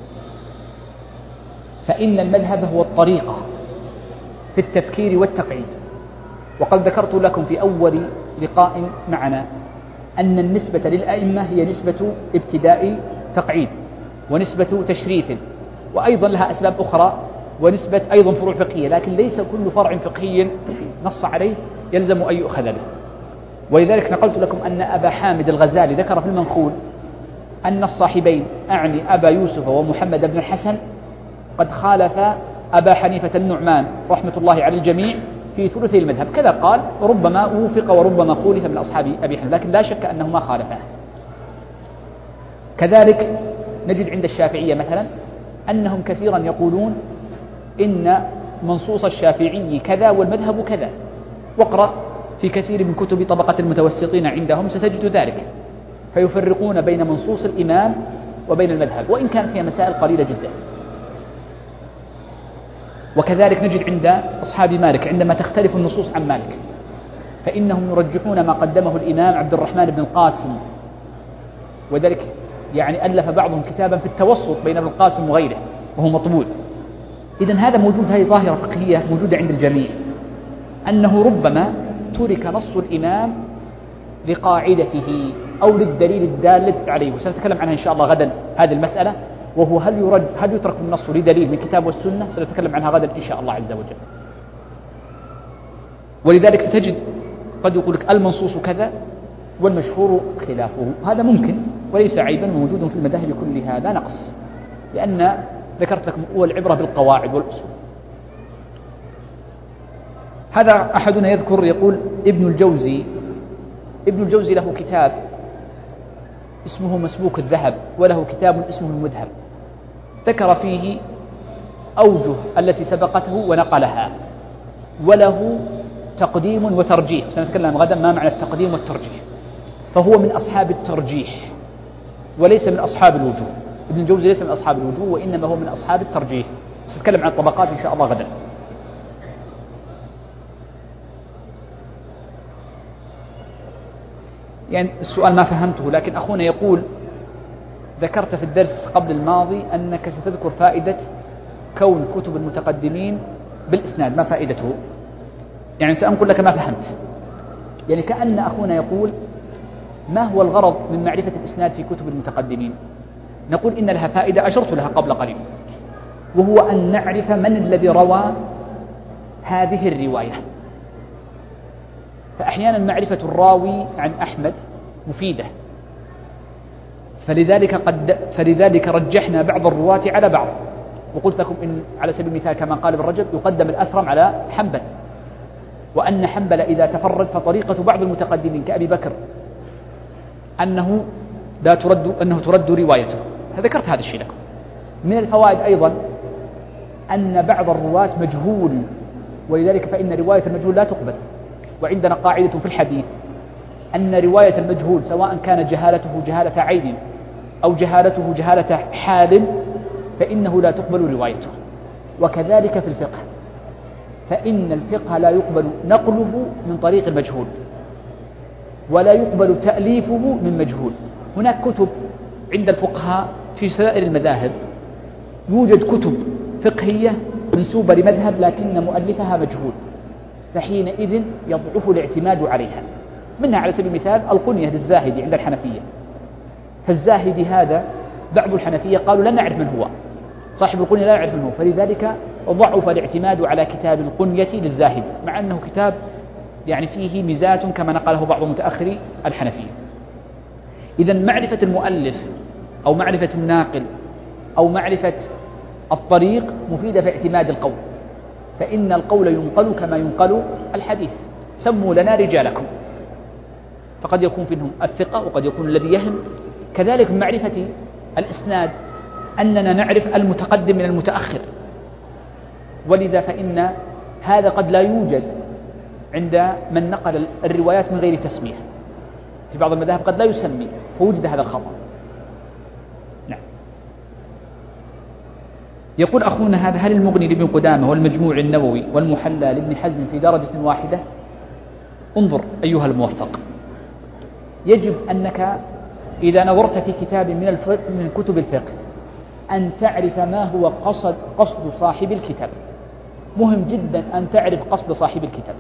Speaker 2: فإن المذهب هو الطريقة في التفكير والتقعيد. وقد ذكرت لكم في أول لقاء معنا أن النسبة للأئمة هي نسبة ابتداء تقعيد، ونسبة تشريف، وأيضا لها أسباب أخرى، ونسبة أيضا فروع فقهية، لكن ليس كل فرع فقهي نص عليه يلزم أن يؤخذ به. ولذلك نقلت لكم أن أبا حامد الغزالي ذكر في المنخول أن الصاحبين، أعني أبا يوسف ومحمد بن الحسن، قد خالف أبا حنيفة النعمان رحمة الله على الجميع في ثلثي المذهب. كذا قال، ربما وفق وربما خولف من أصحاب أبي حنيفة، لكن لا شك أنه ما خالفه. كذلك نجد عند الشافعية مثلا أنهم كثيرا يقولون إن منصوص الشافعي كذا والمذهب كذا، واقرأ في كثير من كتب طبقة المتوسطين عندهم ستجد ذلك، فيفرقون بين منصوص الإمام وبين المذهب، وإن كان فيها مسائل قليلة جدا. وكذلك نجد عند أصحاب مالك عندما تختلف النصوص عن مالك، فإنهم يرجحون ما قدمه الإمام عبد الرحمن بن القاسم، وذلك يعني ألف بعضهم كتابا في التوسط بين ابن القاسم وغيره وهو مطبوع. إذن هذا موجود، هذه ظاهرة فقهية موجودة عند الجميع، أنه ربما ترك نص الإمام لقاعدته أو للدليل الدالة عليه، وسنتكلم عنها إن شاء الله غدا هذه المسألة، وهو هل يترك النص لدليل من الكتاب والسنة، سنتكلم عنها غدا إن شاء الله عز وجل. ولذلك فتجد قد يقول لك المنصوص كذا والمشهور خلافه، هذا ممكن وليس عيبا، موجود في المذاهب كلها لا نقص، لأن ذكرت لكم أول عبرة بالقواعد والأصول. هذا أحدنا يذكر يقول ابن الجوزي له كتاب اسمه مسبوك الذهب، وله كتاب اسمه المذهب، ذكر فيه أوجه التي سبقته ونقلها، وله تقديم وترجيح، سنتكلم غدا ما معنى التقديم والترجيح. فهو من أصحاب الترجيح وليس من أصحاب الوجوه. ابن الجوزي ليس من أصحاب الوجوه، وإنما هو من أصحاب الترجيح. سنتكلم عن الطبقات إن شاء الله غدا. يعني السؤال ما فهمته، لكن أخونا يقول: ذكرت في الدرس قبل الماضي أنك ستذكر فائدة كون كتب المتقدمين بالإسناد، ما فائدته؟ يعني سأنقل لك ما فهمت. يعني كأن أخونا يقول: ما هو الغرض من معرفة الإسناد في كتب المتقدمين؟ نقول إن لها فائدة أشرت لها قبل قليل، وهو أن نعرف من الذي روى هذه الرواية. فأحيانا معرفة الراوي عن أحمد مفيدة، فلذلك رجحنا بعض الرواة على بعض. وقلت لكم إن على سبيل المثال كما قال ابن رجب يقدم الأثرم على حنبل، وأن حنبل إذا تفرد فطريقة بعض المتقدمين كأبي بكر أنه ترد روايته. فذكرت هذا الشيء لكم. من الفوائد أيضا أن بعض الرواة مجهول، ولذلك فإن رواية المجهول لا تقبل. وعندنا قاعدة في الحديث أن رواية المجهول سواء كان جهالته جهالة عين أو جهالته جهالة حال فإنه لا تقبل روايته. وكذلك في الفقه، فإن الفقه لا يقبل نقله من طريق المجهول، ولا يقبل تأليفه من مجهول. هناك كتب عند الفقهاء في سائر المذاهب، يوجد كتب فقهية منسوبة لمذهب لكن مؤلفها مجهول، فحينئذ يضعف الاعتماد عليها. منها على سبيل المثال القنية للزاهدي عند الحنفية، فالزاهدي هذا بعض الحنفية قالوا لا نعرف من هو، صاحب القنية لا يعرف منه، فلذلك ضعف الاعتماد على كتاب القنية للزاهد، مع أنه كتاب يعني فيه ميزات كما نقله بعض متأخري الحنفية. إذن معرفة المؤلف أو معرفة الناقل أو معرفة الطريق مفيدة في اعتماد القول، فإن القول ينقل كما ينقل الحديث. سموا لنا رجالكم، فقد يكون فيهم الثقة وقد يكون الذي يهم. كذلك من معرفة الإسناد أننا نعرف المتقدم من المتأخر، ولذا فإن هذا قد لا يوجد عند من نقل الروايات من غير تسمية. في بعض المذاهب قد لا يسمي، فوجد هذا الخطأ. نعم. يقول أخونا هذا: هل المغني لابن قدامة والمجموع النووي والمحلى لابن حزم في درجة واحدة؟ انظر أيها الموفق، يجب أنك إذا نظرت في كتاب من كتب الفقه أن تعرف ما هو قصد صاحب الكتاب. مهم جدا أن تعرف قصد صاحب الكتاب.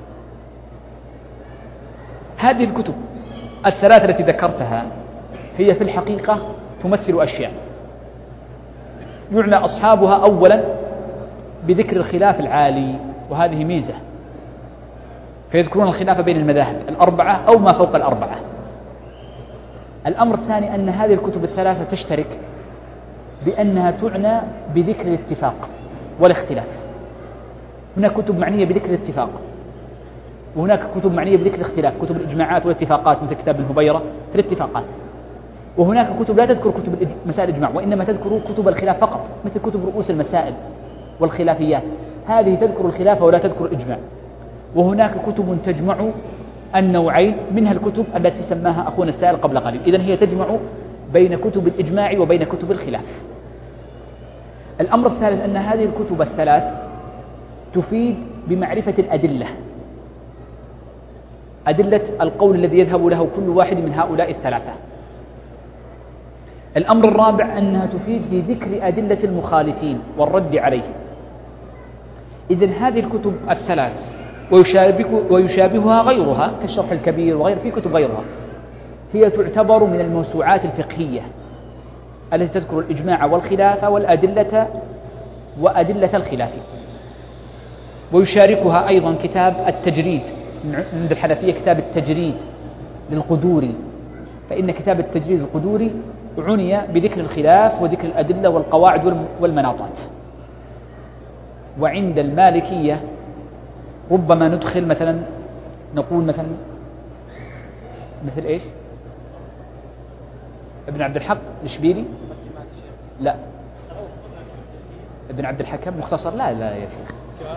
Speaker 2: هذه الكتب الثلاثة التي ذكرتها هي في الحقيقة تمثل أشياء يعنى أصحابها أولا بذكر الخلاف العالي، وهذه ميزة، فيذكرون الخلاف بين المذاهب الأربعة أو ما فوق الأربعة. الأمر الثاني أن هذه الكتب الثلاثة تشترك بأنها تعنى بذكر الاتفاق والاختلاف. هناك كتب معنية بذكر الاتفاق، وهناك كتب معنية بذكر الاختلاف، كتب الإجماعات والاتفاقات مثل كتاب الهبيرة في الاتفاقات. وهناك كتب لا تذكر كتب مسائل الإجماع، وإنما تذكر كتب الخلاف فقط، مثل كتب رؤوس المسائل والخلافيات، هذه تذكر الخلاف ولا تذكر الإجماع. وهناك كتب تجمع النوعين، منها الكتب التي سماها أخونا السائل قبل قليل. إذن هي تجمع بين كتب الإجماع وبين كتب الخلاف. الأمر الثالث أن هذه الكتب الثلاث تفيد بمعرفة الأدلة، أدلة القول الذي يذهب له كل واحد من هؤلاء الثلاثة. الأمر الرابع أنها تفيد في ذكر أدلة المخالفين والرد عليهم. إذن هذه الكتب الثلاث ويشابهها غيرها كالشرح الكبير وغير في كتب غيرها، هي تعتبر من الموسوعات الفقهية التي تذكر الإجماع والخلاف والأدلة وأدلة الخلاف. ويشاركها أيضا كتاب التجريد عند الحنفية، كتاب التجريد للقدوري، فإن كتاب التجريد القدوري عني بذكر الخلاف وذكر الأدلة والقواعد والمناطات. وعند المالكية ربما ندخل مثلا نقول مثل إيش؟ ابن عبد الحق الإشبيلي؟ لا. ابن عبد الحكم مختصر؟ لا يا شيخ.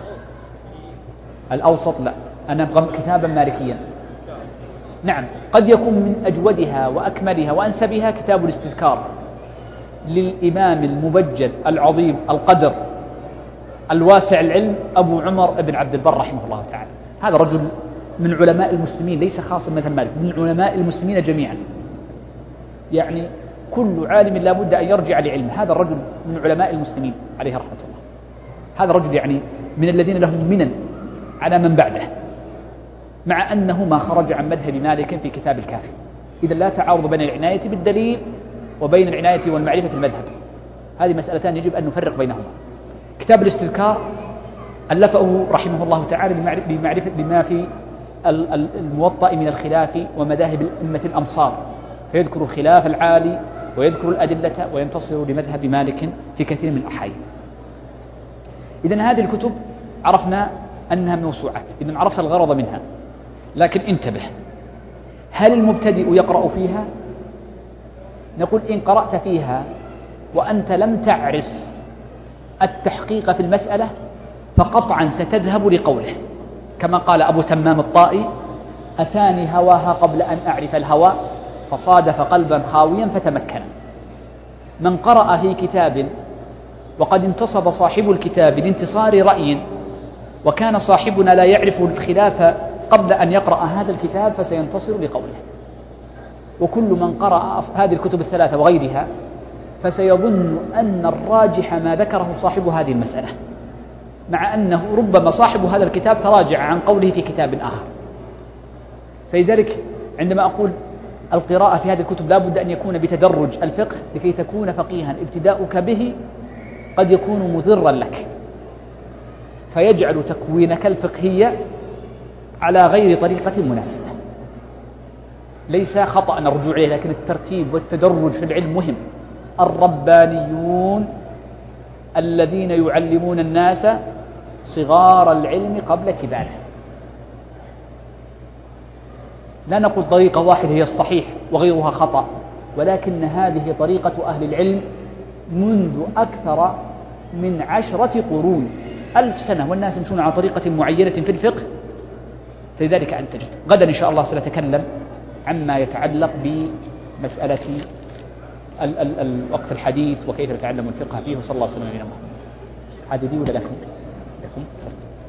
Speaker 2: الأوسط؟ لا، أنا أبغى كتابا مالكيا. نعم، قد يكون من أجودها وأكملها وأنسبها كتاب الاستذكار للإمام المبجل العظيم القدر الواسع العلم أبو عمر بن عبد البر رحمه الله تعالى. هذا رجل من علماء المسلمين، ليس خاصا مثل مالك، من علماء المسلمين جميعا، يعني كل عالم لا بد أن يرجع لعلمه. هذا الرجل من علماء المسلمين عليه رحمة الله، هذا الرجل يعني من الذين لهم منن على من بعده، مع أنه ما خرج عن مذهب مالك في كتاب الكافي. إذا لا تعارض بين العناية بالدليل وبين العناية والمعرفة المذهب، هذه مسألتان يجب أن نفرق بينهما. كتاب الاستذكار ألفه رحمه الله تعالى بمعرفة بما في الموطأ من الخلاف ومذاهب الأئمة الأمصار، فيذكر الخلاف العالي ويذكر الأدلة وينتصر لمذهب مالك في كثير من الأحيان. إذن هذه الكتب عرفنا أنها موسوعات، إذن عرفت الغرض منها. لكن انتبه، هل المبتدئ يقرأ فيها؟ نقول إن قرأت فيها وأنت لم تعرف التحقيق في المسألة فقطعا ستذهب لقوله، كما قال أبو تمام الطائي: أتاني هواها قبل أن أعرف الهوى فصادف قلبا خاويا فتمكن. من قرأ في كتاب وقد انتصب صاحب الكتاب لانتصار رأي، وكان صاحبنا لا يعرف الخلاف قبل أن يقرأ هذا الكتاب، فسينتصر لقوله. وكل من قرأ هذه الكتب الثلاثة وغيرها فسيظن أن الراجح ما ذكره صاحب هذه المسألة، مع أنه ربما صاحب هذا الكتاب تراجع عن قوله في كتاب آخر. فلذلك عندما أقول القراءة في هذه الكتب لا بد أن يكون بتدرج الفقه لكي تكون فقيها. ابتداؤك به قد يكون مضرا لك، فيجعل تكوينك الفقهي على غير طريقة مناسبة. ليس خطأ الرجوع إليه، لكن الترتيب والتدرج في العلم مهم. الربانيون الذين يعلمون الناس صغار العلم قبل كباره. لا نقول طريقة واحدة هي الصحيح وغيرها خطأ، ولكن هذه طريقة أهل العلم منذ أكثر من 10 قرون، 1000 سنة، والناس يمشون على طريقة معينة في الفقه. فلذلك أن تجد غدا إن شاء الله سنتكلم عما يتعلق بمسألة الوقت الحديث وكيف نتعلم الفقه فيه، وصلى الله وسلم على نبينا محمد. هذه دي ولا لكم؟